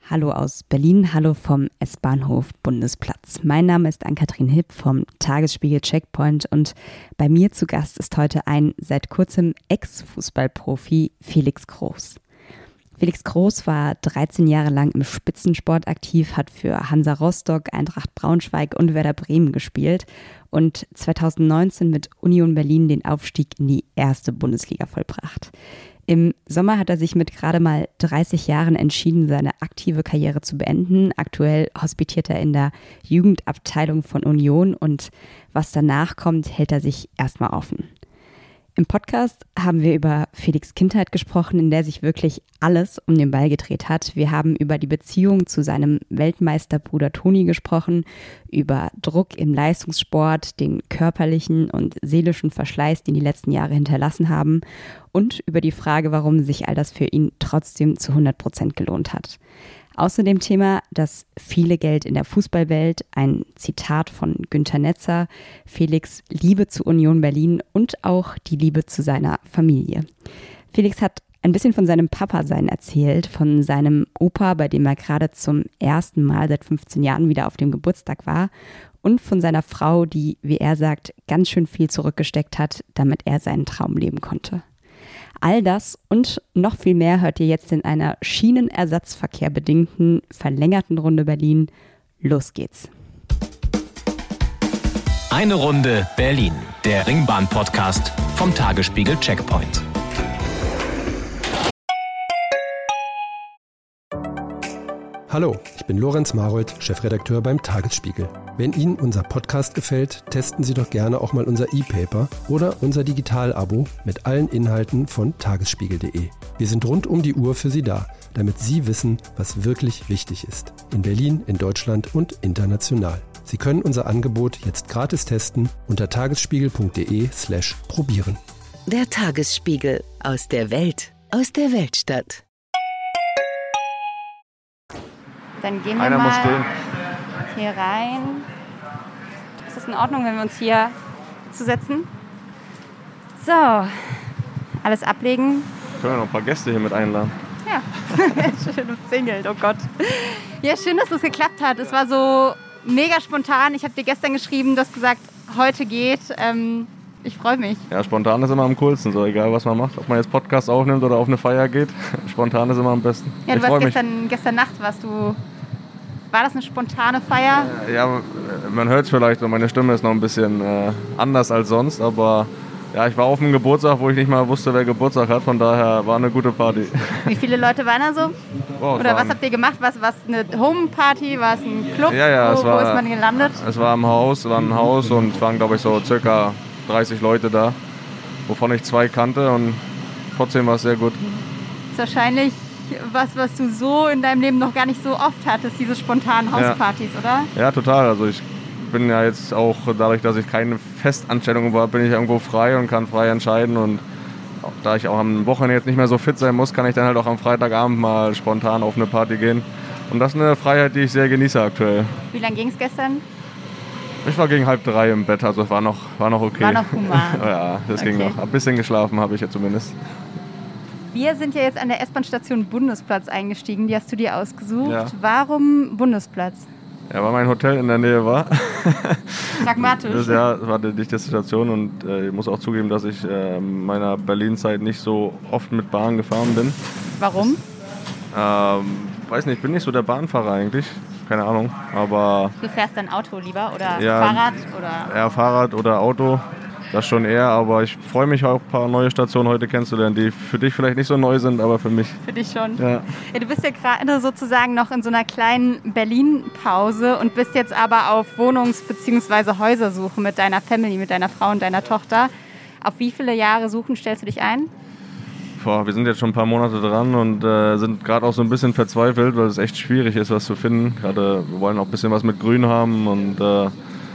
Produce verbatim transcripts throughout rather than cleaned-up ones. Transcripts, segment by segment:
Hallo aus Berlin, hallo vom S-Bahnhof Bundesplatz. Mein Name ist Ann-Kathrin Hipp vom Tagesspiegel Checkpoint und bei mir zu Gast ist heute ein seit kurzem Ex-Fußballprofi Felix Groß. Felix Groß war dreizehn Jahre lang im Spitzensport aktiv, hat für Hansa Rostock, Eintracht Braunschweig und Werder Bremen gespielt und zweitausendneunzehn mit Union Berlin den Aufstieg in die erste Bundesliga vollbracht. Im Sommer hat er sich mit gerade mal dreißig Jahren entschieden, seine aktive Karriere zu beenden. Aktuell hospitiert er in der Jugendabteilung von Union und was danach kommt, hält er sich erstmal offen. Im Podcast haben wir über Felix' Kindheit gesprochen, in der sich wirklich alles um den Ball gedreht hat. Wir haben über die Beziehung zu seinem Weltmeisterbruder Toni gesprochen, über Druck im Leistungssport, den körperlichen und seelischen Verschleiß, den die letzten Jahre hinterlassen haben und über die Frage, warum sich all das für ihn trotzdem zu hundert Prozent gelohnt hat. Außerdem Thema das viele Geld in der Fußballwelt, ein Zitat von Günter Netzer, Felix' Liebe zu Union Berlin und auch die Liebe zu seiner Familie. Felix hat ein bisschen von seinem Papa-Sein erzählt, von seinem Opa, bei dem er gerade zum ersten Mal seit fünfzehn Jahren wieder auf dem Geburtstag war und von seiner Frau, die, wie er sagt, ganz schön viel zurückgesteckt hat, damit er seinen Traum leben konnte. All das und noch viel mehr hört ihr jetzt in einer schienenersatzverkehrbedingten, verlängerten Runde Berlin. Los geht's. Eine Runde Berlin, der Ringbahn-Podcast vom Tagesspiegel Checkpoint. Hallo, ich bin Lorenz Marold, Chefredakteur beim Tagesspiegel. Wenn Ihnen unser Podcast gefällt, testen Sie doch gerne auch mal unser E-Paper oder unser Digital-Abo mit allen Inhalten von tagesspiegel punkt de. Wir sind rund um die Uhr für Sie da, damit Sie wissen, was wirklich wichtig ist. In Berlin, in Deutschland und international. Sie können unser Angebot jetzt gratis testen unter tagesspiegel punkt de slash probieren. Der Tagesspiegel aus der Welt, aus der Weltstadt. Dann gehen wir Einer mal muss stehen. hier rein. Ist das in Ordnung, wenn wir uns hier zusetzen? So, alles ablegen. Können wir noch ein paar Gäste hier mit einladen? Ja, schön umzingelt, oh Gott. Ja, schön, dass es geklappt hat. Es war so mega spontan. Ich habe dir gestern geschrieben, du hast gesagt, heute geht. Ähm, ich freue mich. Ja, spontan ist immer am coolsten, so egal was man macht. Ob man jetzt Podcast aufnimmt oder auf eine Feier geht. Spontan ist immer am besten. Ja, du ich warst gestern, gestern Nacht, warst du... War das eine spontane Feier? Ja, man hört es vielleicht, meine Stimme ist noch ein bisschen äh, anders als sonst, aber ja, ich war auf einem Geburtstag, wo ich nicht mal wusste, wer Geburtstag hat, von daher war eine gute Party. Wie viele Leute waren da so? Oh, Oder was habt ihr gemacht? War es eine Homeparty? War es ein Club? Ja, ja, wo, es war, wo ist man gelandet? Es war im Haus, es war ein Haus und es waren, glaube ich, so circa dreißig Leute da, wovon ich zwei kannte und trotzdem war es sehr gut. Das ist wahrscheinlich was, was du so in deinem Leben noch gar nicht so oft hattest, diese spontanen Hauspartys, ja. Oder? Ja, total. Also ich bin ja jetzt auch, dadurch, dass ich keine Festanstellung war, bin ich irgendwo frei und kann frei entscheiden. Und auch, da ich auch am Wochenende jetzt nicht mehr so fit sein muss, kann ich dann halt auch am Freitagabend mal spontan auf eine Party gehen. Und das ist eine Freiheit, die ich sehr genieße aktuell. Wie lange ging es gestern? Ich war gegen halb drei im Bett, also es war noch, war noch okay. War noch human. Ja, das okay. ging noch. Ein bisschen geschlafen habe ich ja zumindest. Wir sind ja jetzt an der S-Bahn-Station Bundesplatz eingestiegen. Die hast du dir ausgesucht. Ja. Warum Bundesplatz? Ja, weil mein Hotel in der Nähe war. Pragmatisch. Das, ja, das war die dichteste Station und äh, ich muss auch zugeben, dass ich äh, in meiner Berlin-Zeit nicht so oft mit Bahn gefahren bin. Warum? Ähm, weiß nicht, ich bin nicht so der Bahnfahrer eigentlich. Keine Ahnung, aber... Du fährst dann Auto lieber oder ja, Fahrrad? Oder? Ja, Fahrrad oder Auto. Das schon eher, aber ich freue mich auch, ein paar neue Stationen heute kennenzulernen, die für dich vielleicht nicht so neu sind, aber für mich. Für dich schon. Ja. Ja, du bist ja gerade sozusagen noch in so einer kleinen Berlin-Pause und bist jetzt aber auf Wohnungs- bzw. Häusersuche mit deiner Family, mit deiner Frau und deiner Tochter. Auf wie viele Jahre suchen stellst du dich ein? Boah, wir sind jetzt schon ein paar Monate dran und äh, sind gerade auch so ein bisschen verzweifelt, weil es echt schwierig ist, was zu finden. Gerade wir wollen auch ein bisschen was mit Grün haben und äh,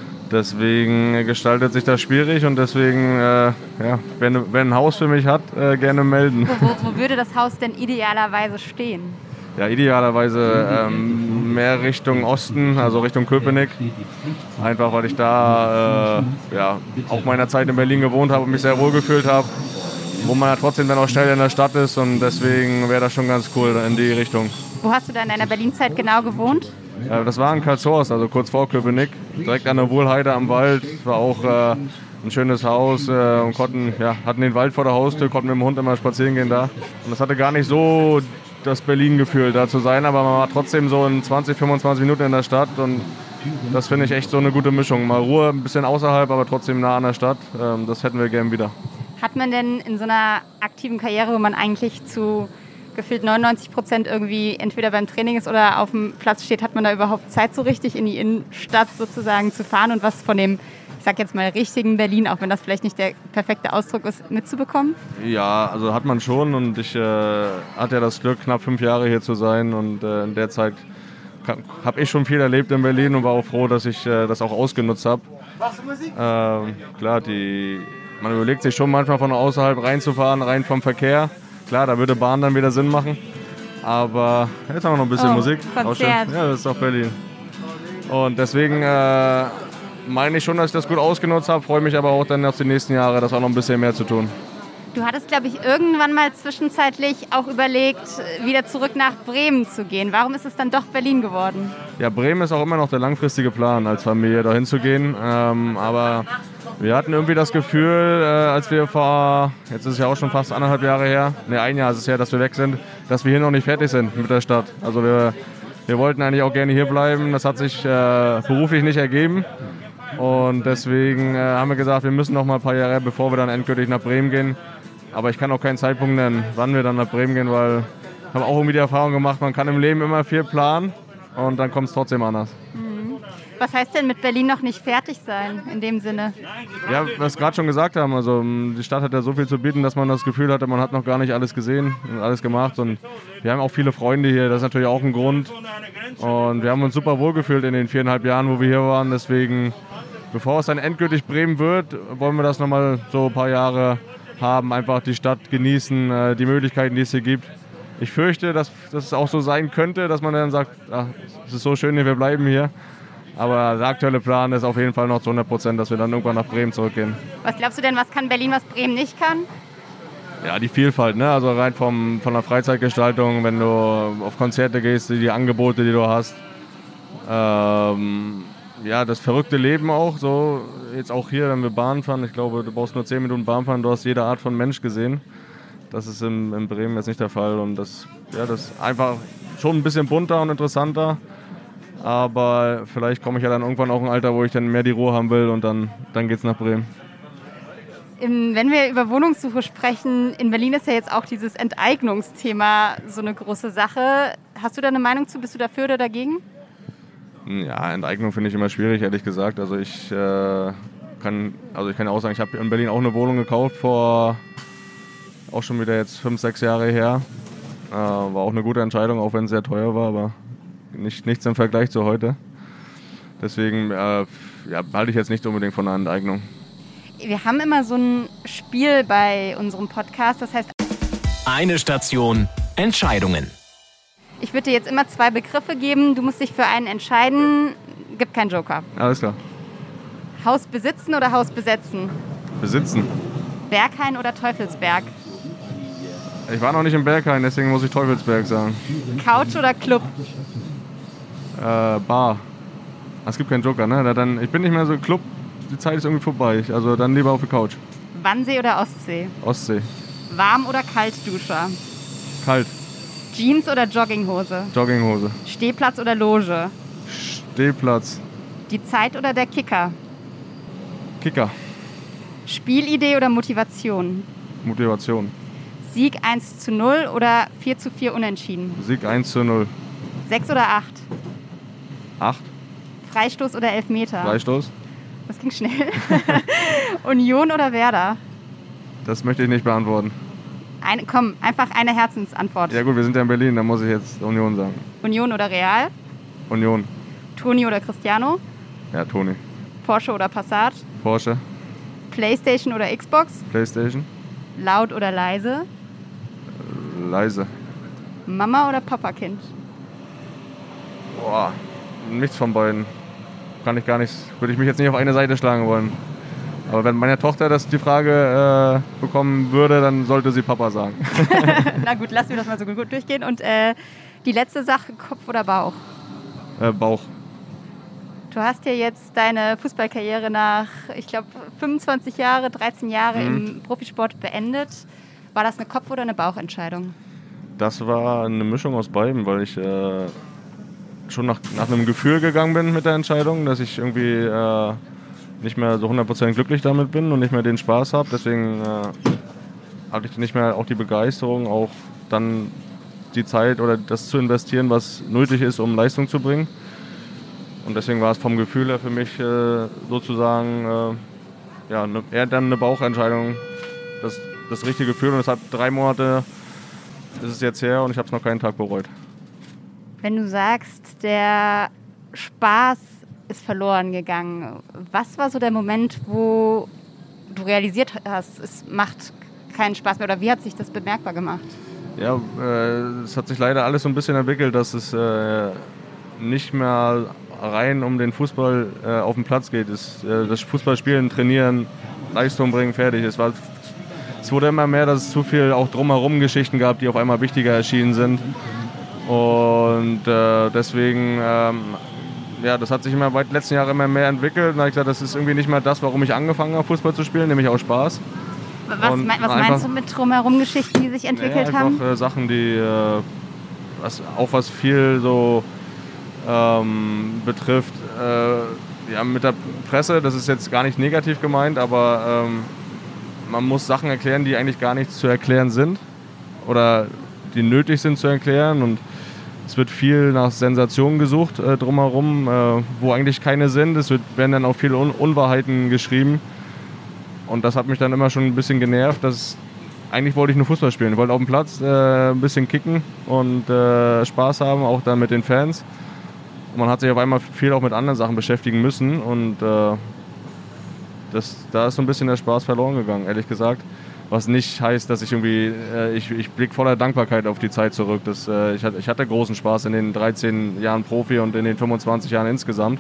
deswegen gestaltet sich das schwierig und deswegen, äh, ja, wenn, wenn ein Haus für mich hat, äh, gerne melden. Wo, wo, wo würde das Haus denn idealerweise stehen? Ja, idealerweise ähm, mehr Richtung Osten, also Richtung Köpenick. Einfach, weil ich da äh, ja, auch meiner Zeit in Berlin gewohnt habe und mich sehr wohl gefühlt habe. Wo man ja trotzdem dann auch schnell in der Stadt ist und deswegen wäre das schon ganz cool in die Richtung. Wo hast du da in deiner Berlin-Zeit genau gewohnt? Ja, das war in Karlshorst, also kurz vor Köpenick, direkt an der Wohlheide am Wald. War auch äh, ein schönes Haus äh, und konnten, ja, hatten den Wald vor der Haustür, konnten mit dem Hund immer spazieren gehen da. Und das hatte gar nicht so das Berlin-Gefühl da zu sein, aber man war trotzdem so in zwanzig, fünfundzwanzig Minuten in der Stadt und das finde ich echt so eine gute Mischung. Mal Ruhe, ein bisschen außerhalb, aber trotzdem nah an der Stadt. Ähm, das hätten wir gern wieder. Hat man denn in so einer aktiven Karriere, wo man eigentlich zu gefühlt neunundneunzig Prozent irgendwie entweder beim Training ist oder auf dem Platz steht, hat man da überhaupt Zeit, so richtig in die Innenstadt sozusagen zu fahren und was von dem, ich sag jetzt mal, richtigen Berlin, auch wenn das vielleicht nicht der perfekte Ausdruck ist, mitzubekommen? Ja, also hat man schon und ich äh, hatte ja das Glück, knapp fünf Jahre hier zu sein und äh, in der Zeit habe ich schon viel erlebt in Berlin und war auch froh, dass ich äh, das auch ausgenutzt habe. Ähm, klar, die, man überlegt sich schon manchmal von außerhalb reinzufahren, rein vom Verkehr. Klar, da würde Bahn dann wieder Sinn machen. Aber jetzt haben wir noch ein bisschen oh, Musik. Konzert. Ja, das ist doch Berlin. Und deswegen äh, meine ich schon, dass ich das gut ausgenutzt habe. Freue mich aber auch dann auf die nächsten Jahre, das auch noch ein bisschen mehr zu tun. Du hattest, glaube ich, irgendwann mal zwischenzeitlich auch überlegt, wieder zurück nach Bremen zu gehen. Warum ist es dann doch Berlin geworden? Ja, Bremen ist auch immer noch der langfristige Plan, als Familie dahin zu gehen. Ähm, aber wir hatten irgendwie das Gefühl, äh, als wir vor, jetzt ist es ja auch schon fast anderthalb Jahre her, ne, ein Jahr ist es her, dass wir weg sind, dass wir hier noch nicht fertig sind mit der Stadt. Also wir, wir wollten eigentlich auch gerne hier bleiben. Das hat sich äh, beruflich nicht ergeben. Und deswegen äh, haben wir gesagt, wir müssen noch mal ein paar Jahre, bevor wir dann endgültig nach Bremen gehen. Aber ich kann auch keinen Zeitpunkt nennen, wann wir dann nach Bremen gehen, weil ich habe auch irgendwie die Erfahrung gemacht, man kann im Leben immer viel planen und dann kommt es trotzdem anders. Mhm. Was heißt denn mit Berlin noch nicht fertig sein, in dem Sinne? Ja, was wir gerade schon gesagt haben, also die Stadt hat ja so viel zu bieten, dass man das Gefühl hatte, man hat noch gar nicht alles gesehen und alles gemacht. Und wir haben auch viele Freunde hier, das ist natürlich auch ein Grund. Und wir haben uns super wohl gefühlt in den viereinhalb Jahren, wo wir hier waren. Deswegen, bevor es dann endgültig Bremen wird, wollen wir das nochmal so ein paar Jahre haben, einfach die Stadt genießen, die Möglichkeiten, die es hier gibt. Ich fürchte, dass, dass es auch so sein könnte, dass man dann sagt, ach, es ist so schön hier, wir bleiben hier. Aber der aktuelle Plan ist auf jeden Fall noch zu hundert Prozent, dass wir dann irgendwann nach Bremen zurückgehen. Was glaubst du denn, was kann Berlin, was Bremen nicht kann? Ja, die Vielfalt, ne? Also rein vom, von der Freizeitgestaltung, wenn du auf Konzerte gehst, die Angebote, die du hast. Ähm, ja, das verrückte Leben auch, so jetzt auch hier, wenn wir Bahn fahren, ich glaube, du brauchst nur zehn Minuten Bahn fahren, du hast jede Art von Mensch gesehen. Das ist in, in Bremen jetzt nicht der Fall und das, ja, das ist einfach schon ein bisschen bunter und interessanter, aber vielleicht komme ich ja dann irgendwann auch in ein Alter, wo ich dann mehr die Ruhe haben will und dann, dann geht's nach Bremen. Wenn wir über Wohnungssuche sprechen, in Berlin ist ja jetzt auch dieses Enteignungsthema so eine große Sache. Hast du da eine Meinung zu? Bist du dafür oder dagegen? Ja, Enteignung finde ich immer schwierig, ehrlich gesagt. Also ich äh, kann, also ich kann ja auch sagen, ich habe in Berlin auch eine Wohnung gekauft vor auch schon wieder jetzt fünf, sechs Jahre her. Äh, war auch eine gute Entscheidung, auch wenn es sehr teuer war, aber nicht, nichts im Vergleich zu heute. Deswegen äh, ja, halte ich jetzt nicht unbedingt von einer Enteignung. Wir haben immer so ein Spiel bei unserem Podcast, das heißt Eine Station Entscheidungen. Ich würde dir jetzt immer zwei Begriffe geben, du musst dich für einen entscheiden, gibt keinen Joker. Alles klar. Haus besitzen oder Haus besetzen? Besitzen. Berghain oder Teufelsberg? Ich war noch nicht im Berghain, deswegen muss ich Teufelsberg sagen. Couch oder Club? Äh, Bar. Es gibt keinen Joker, ne? Dann, ich bin nicht mehr so Club, die Zeit ist irgendwie vorbei. Also dann lieber auf der Couch. Wannsee oder Ostsee? Ostsee. Warm- oder Kaltduscher? Kalt. Jeans oder Jogginghose? Jogginghose. Stehplatz oder Loge? Stehplatz. Die Zeit oder der Kicker? Kicker. Spielidee oder Motivation? Motivation. Sieg eins zu null oder vier zu vier unentschieden? Sieg eins zu null. sechs oder acht? acht. Freistoß oder Elfmeter? Freistoß. Das ging schnell. Union oder Werder? Das möchte ich nicht beantworten. Ein, komm, einfach eine Herzensantwort. Ja gut, wir sind ja in Berlin, da muss ich jetzt Union sagen. Union oder Real? Union. Toni oder Cristiano? Ja, Toni. Porsche oder Passat? Porsche. Playstation oder Xbox? Playstation. Laut oder leise? Leise. Mama oder Papakind? Boah, nichts von beiden. Kann ich gar nicht, würde ich mich jetzt nicht auf eine Seite schlagen wollen. Aber wenn meine Tochter das die Frage äh, bekommen würde, dann sollte sie Papa sagen. Na gut, lassen wir das mal so gut durchgehen. Und äh, Die letzte Sache, Kopf oder Bauch? Äh, Bauch. Du hast ja jetzt deine Fußballkarriere nach, ich glaube, fünfundzwanzig Jahre, dreizehn Jahre mhm. im Profisport beendet. War das eine Kopf- oder eine Bauchentscheidung? Das war eine Mischung aus beiden, weil ich äh, schon nach, nach einem Gefühl gegangen bin mit der Entscheidung, dass ich irgendwie äh, nicht mehr so hundert Prozent glücklich damit bin und nicht mehr den Spaß habe. Deswegen äh, hatte ich nicht mehr auch die Begeisterung, auch dann die Zeit oder das zu investieren, was nötig ist, um Leistung zu bringen. Und deswegen war es vom Gefühl her für mich äh, sozusagen äh, ja, ne, eher dann eine Bauchentscheidung, das, das richtige Gefühl. Und es hat drei Monate, ist es jetzt her und ich habe es noch keinen Tag bereut. Wenn du sagst, der Spaß ist verloren gegangen, was war so der Moment, wo du realisiert hast, es macht keinen Spaß mehr, oder wie hat sich das bemerkbar gemacht? Ja, äh, es hat sich leider alles so ein bisschen entwickelt, dass es äh, nicht mehr rein um den Fußball äh, auf dem Platz geht. Es, äh, das Fußballspielen, Trainieren, Leistung bringen, fertig. Es, war, es wurde immer mehr, dass es zu viel auch drumherum Geschichten gab, die auf einmal wichtiger erschienen sind. Und äh, deswegen, ähm, ja, das hat sich immer weit letzten Jahre immer mehr entwickelt. Und da habe ich gesagt, das ist irgendwie nicht mehr das, warum ich angefangen habe, Fußball zu spielen, nämlich auch Spaß. Was, mein, was meinst du mit drumherum Geschichten, die sich entwickelt ja, haben? Einfach äh, Sachen, die äh, was, auch was viel so ähm, betrifft, äh, ja, mit der Presse, das ist jetzt gar nicht negativ gemeint, aber ähm, man muss Sachen erklären, die eigentlich gar nicht zu erklären sind oder die nötig sind zu erklären, und es wird viel nach Sensationen gesucht äh, drumherum, äh, wo eigentlich keine sind. Es wird, werden dann auch viele Un- Unwahrheiten geschrieben. Und das hat mich dann immer schon ein bisschen genervt, dass eigentlich wollte ich nur Fußball spielen. Ich wollte auf dem Platz äh, ein bisschen kicken und äh, Spaß haben, auch dann mit den Fans. Und man hat sich auf einmal viel auch mit anderen Sachen beschäftigen müssen, und äh, das, da ist so ein bisschen der Spaß verloren gegangen, ehrlich gesagt. Was nicht heißt, dass ich irgendwie, äh, ich, ich blicke voller Dankbarkeit auf die Zeit zurück. Das, äh, ich, hatte, ich hatte großen Spaß in den dreizehn Jahren Profi und in den fünfundzwanzig Jahren insgesamt.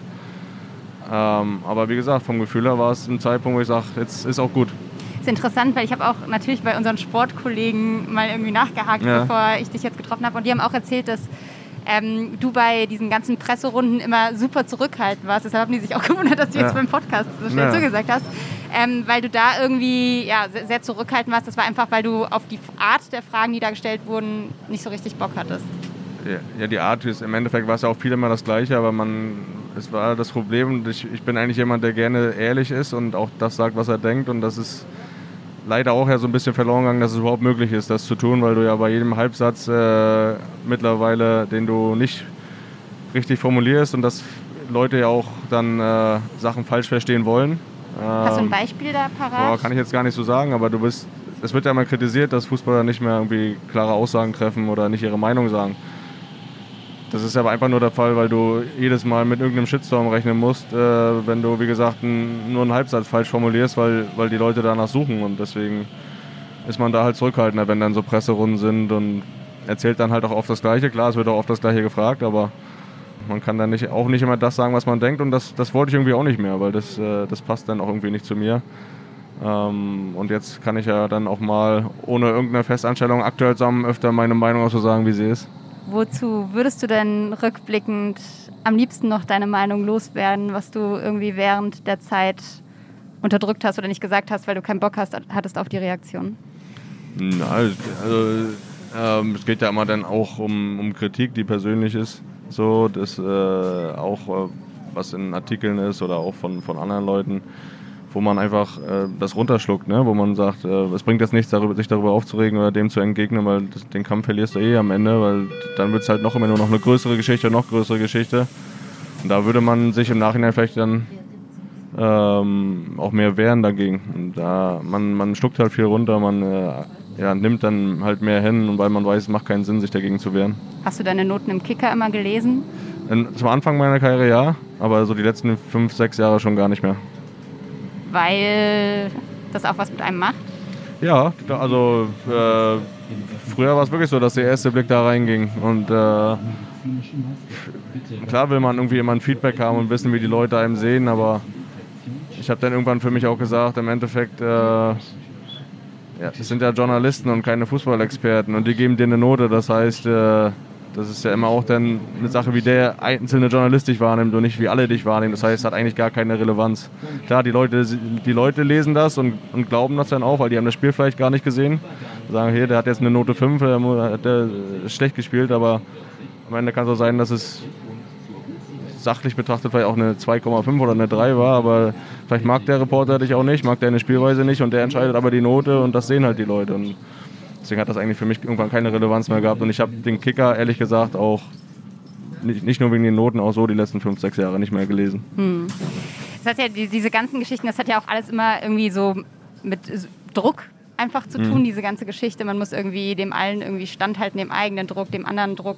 Ähm, aber wie gesagt, vom Gefühl her war es ein Zeitpunkt, wo ich sage, jetzt ist auch gut. Das ist interessant, weil ich habe auch natürlich bei unseren Sportkollegen mal irgendwie nachgehakt, ja. bevor ich dich jetzt getroffen habe. Und die haben auch erzählt, dass ähm, du bei diesen ganzen Presserunden immer super zurückhaltend warst. Deshalb haben die sich auch gewundert, dass du ja. jetzt beim Podcast so schnell ja. zugesagt hast. Ähm, weil du da irgendwie ja, sehr, sehr zurückhaltend warst. Das war einfach, weil du auf die Art der Fragen, die da gestellt wurden, nicht so richtig Bock hattest. Ja, ja, die Art ist, im Endeffekt war es ja auch viel immer das Gleiche, aber man, es war das Problem, ich, ich bin eigentlich jemand, der gerne ehrlich ist und auch das sagt, was er denkt, und das ist leider auch ja so ein bisschen verloren gegangen, dass es überhaupt möglich ist, das zu tun, weil du ja bei jedem Halbsatz äh, mittlerweile, den du nicht richtig formulierst, und dass Leute ja auch dann äh, Sachen falsch verstehen wollen. Hast du ein Beispiel da parat? Boah, kann ich jetzt gar nicht so sagen, aber du bist, es wird ja immer kritisiert, dass Fußballer nicht mehr irgendwie klare Aussagen treffen oder nicht ihre Meinung sagen. Das ist aber einfach nur der Fall, weil du jedes Mal mit irgendeinem Shitstorm rechnen musst, äh, wenn du, wie gesagt, n, nur einen Halbsatz falsch formulierst, weil, weil die Leute danach suchen, und deswegen ist man da halt zurückhaltender, wenn dann so Presserunden sind, und erzählt dann halt auch oft das Gleiche. Klar, es wird auch oft das Gleiche gefragt, aber man kann dann nicht, auch nicht immer das sagen, was man denkt, und das, das wollte ich irgendwie auch nicht mehr, weil das, äh, das passt dann auch irgendwie nicht zu mir. Ähm, und jetzt kann ich ja dann auch mal ohne irgendeine Festanstellung aktuell zusammen öfter meine Meinung auch so sagen, wie sie ist. Wozu würdest du denn rückblickend am liebsten noch deine Meinung loswerden, was du irgendwie während der Zeit unterdrückt hast oder nicht gesagt hast, weil du keinen Bock hast, hattest auf die Reaktion? Na, also ähm, es geht ja immer dann auch um, um Kritik, die persönlich ist. So, das äh, auch äh, was in Artikeln ist oder auch von, von anderen Leuten, wo man einfach äh, das runterschluckt, ne? Wo man sagt, äh, es bringt jetzt nichts, darüber, sich darüber aufzuregen oder dem zu entgegnen, weil das, den Kampf verlierst du eh am Ende, weil dann wird es halt noch immer nur noch eine größere Geschichte, noch größere Geschichte. Und da würde man sich im Nachhinein vielleicht dann ähm, auch mehr wehren dagegen. Und da man, man schluckt halt viel runter, man äh, ja, nimmt dann halt mehr hin, weil man weiß, es macht keinen Sinn, sich dagegen zu wehren. Hast du deine Noten im Kicker immer gelesen? In, zum Anfang meiner Karriere ja, aber so die letzten fünf, sechs Jahre schon gar nicht mehr. Weil das auch was mit einem macht? Ja, also äh, früher war es wirklich so, dass der erste Blick da reinging. Und äh, klar will man irgendwie immer ein Feedback haben und wissen, wie die Leute einem sehen, aber ich habe dann irgendwann für mich auch gesagt, im Endeffekt, äh, ja, das sind ja Journalisten und keine Fußballexperten, und die geben dir eine Note. Das heißt, äh, das ist ja immer auch dann eine Sache, wie der einzelne Journalist dich wahrnimmt und nicht wie alle dich wahrnehmen. Das heißt, es hat eigentlich gar keine Relevanz. Klar, die Leute, die Leute lesen das und, und glauben das dann auch, weil die haben das Spiel vielleicht gar nicht gesehen. Sagen, hier, der hat jetzt eine Note fünf, der hat der schlecht gespielt, aber am Ende kann es auch sein, dass es sachlich betrachtet vielleicht auch eine zwei Komma fünf oder eine drei war, aber vielleicht mag der Reporter dich auch nicht, mag deine Spielweise nicht und der entscheidet aber die Note und das sehen halt die Leute. Und deswegen hat das eigentlich für mich irgendwann keine Relevanz mehr gehabt und ich habe den Kicker ehrlich gesagt auch nicht, nicht nur wegen den Noten, auch so die letzten fünf, sechs Jahre nicht mehr gelesen. Hm. Das hat ja die, diese ganzen Geschichten, das hat ja auch alles immer irgendwie so mit Druck einfach zu tun, hm. diese ganze Geschichte. Man muss irgendwie dem allen irgendwie standhalten, dem eigenen Druck, dem anderen Druck.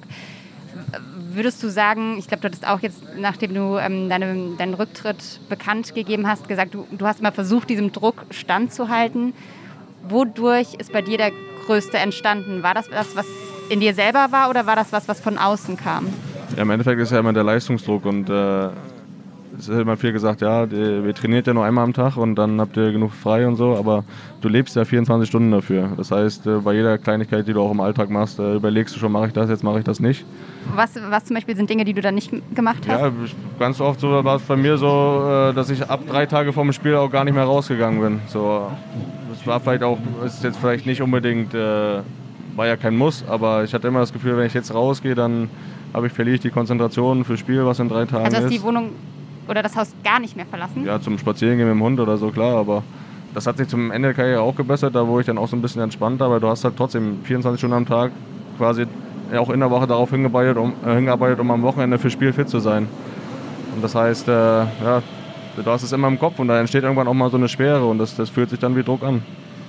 Würdest du sagen, ich glaube, du hattest auch jetzt, nachdem du ähm, deine, deinen Rücktritt bekannt gegeben hast, gesagt, du, du hast immer versucht, diesem Druck standzuhalten. Wodurch ist bei dir der größte entstanden? War das das, was in dir selber war oder war das was, was von außen kam? Ja, im Endeffekt ist ja immer der Leistungsdruck und äh, es ist immer viel gesagt, ja, die, wir trainiert ja nur einmal am Tag und dann habt ihr genug frei und so, aber du lebst ja vierundzwanzig Stunden dafür. Das heißt, äh, bei jeder Kleinigkeit, die du auch im Alltag machst, äh, überlegst du schon, mache ich das, jetzt mache ich das nicht. Was, was zum Beispiel sind Dinge, die du dann nicht gemacht hast? Ja, ganz oft so war es bei mir so, äh, dass ich ab drei Tage vorm Spiel auch gar nicht mehr rausgegangen bin. So, das war vielleicht auch, ist jetzt vielleicht nicht unbedingt, äh, war ja kein Muss, aber ich hatte immer das Gefühl, wenn ich jetzt rausgehe, dann habe ich, verliere ich die Konzentration fürs Spiel, was in drei Tagen ist. Also hast du die Wohnung oder das Haus gar nicht mehr verlassen? Ja, zum Spazierengehen mit dem Hund oder so, klar, aber das hat sich zum Ende der Karriere auch gebessert, da wurde ich dann auch so ein bisschen entspannter, aber du hast halt trotzdem vierundzwanzig Stunden am Tag quasi auch in der Woche darauf hingearbeitet, um, äh, hingearbeitet, um am Wochenende für Spiel fit zu sein. Und das heißt, äh, ja, du hast es immer im Kopf und da entsteht irgendwann auch mal so eine Schwere und das, das fühlt sich dann wie Druck an.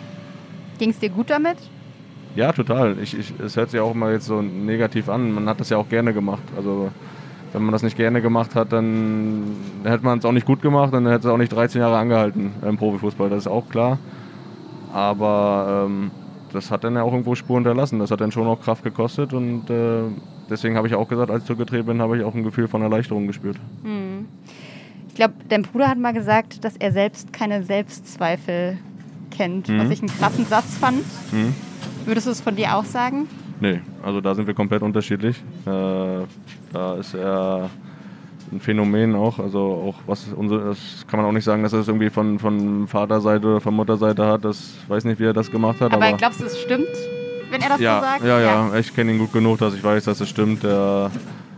Ging es dir gut damit? Ja, total. Ich, ich, es hört sich auch immer jetzt so negativ an. Man hat das ja auch gerne gemacht. Also wenn man das nicht gerne gemacht hat, dann hätte man es auch nicht gut gemacht, dann hätte es auch nicht dreizehn Jahre angehalten im Profifußball, das ist auch klar. Aber ähm, das hat dann ja auch irgendwo Spuren hinterlassen. Das hat dann schon auch Kraft gekostet und äh, deswegen habe ich auch gesagt, als ich zurückgetreten bin, habe ich auch ein Gefühl von Erleichterung gespürt. Hm. Ich glaube, dein Bruder hat mal gesagt, dass er selbst keine Selbstzweifel kennt, mhm. was ich einen krassen Satz fand. Mhm. Würdest du es von dir auch sagen? Nee, also da sind wir komplett unterschiedlich. Äh, da ist er ein Phänomen auch, also auch was unsere, das kann man auch nicht sagen, dass er es irgendwie von, von Vaterseite oder von Mutterseite hat, das weiß nicht, wie er das gemacht hat. Aber, aber glaubst du, es stimmt, wenn er das ja, so sagt? Ja, ja, ja, ich kenne ihn gut genug, dass ich weiß, dass es stimmt. Der,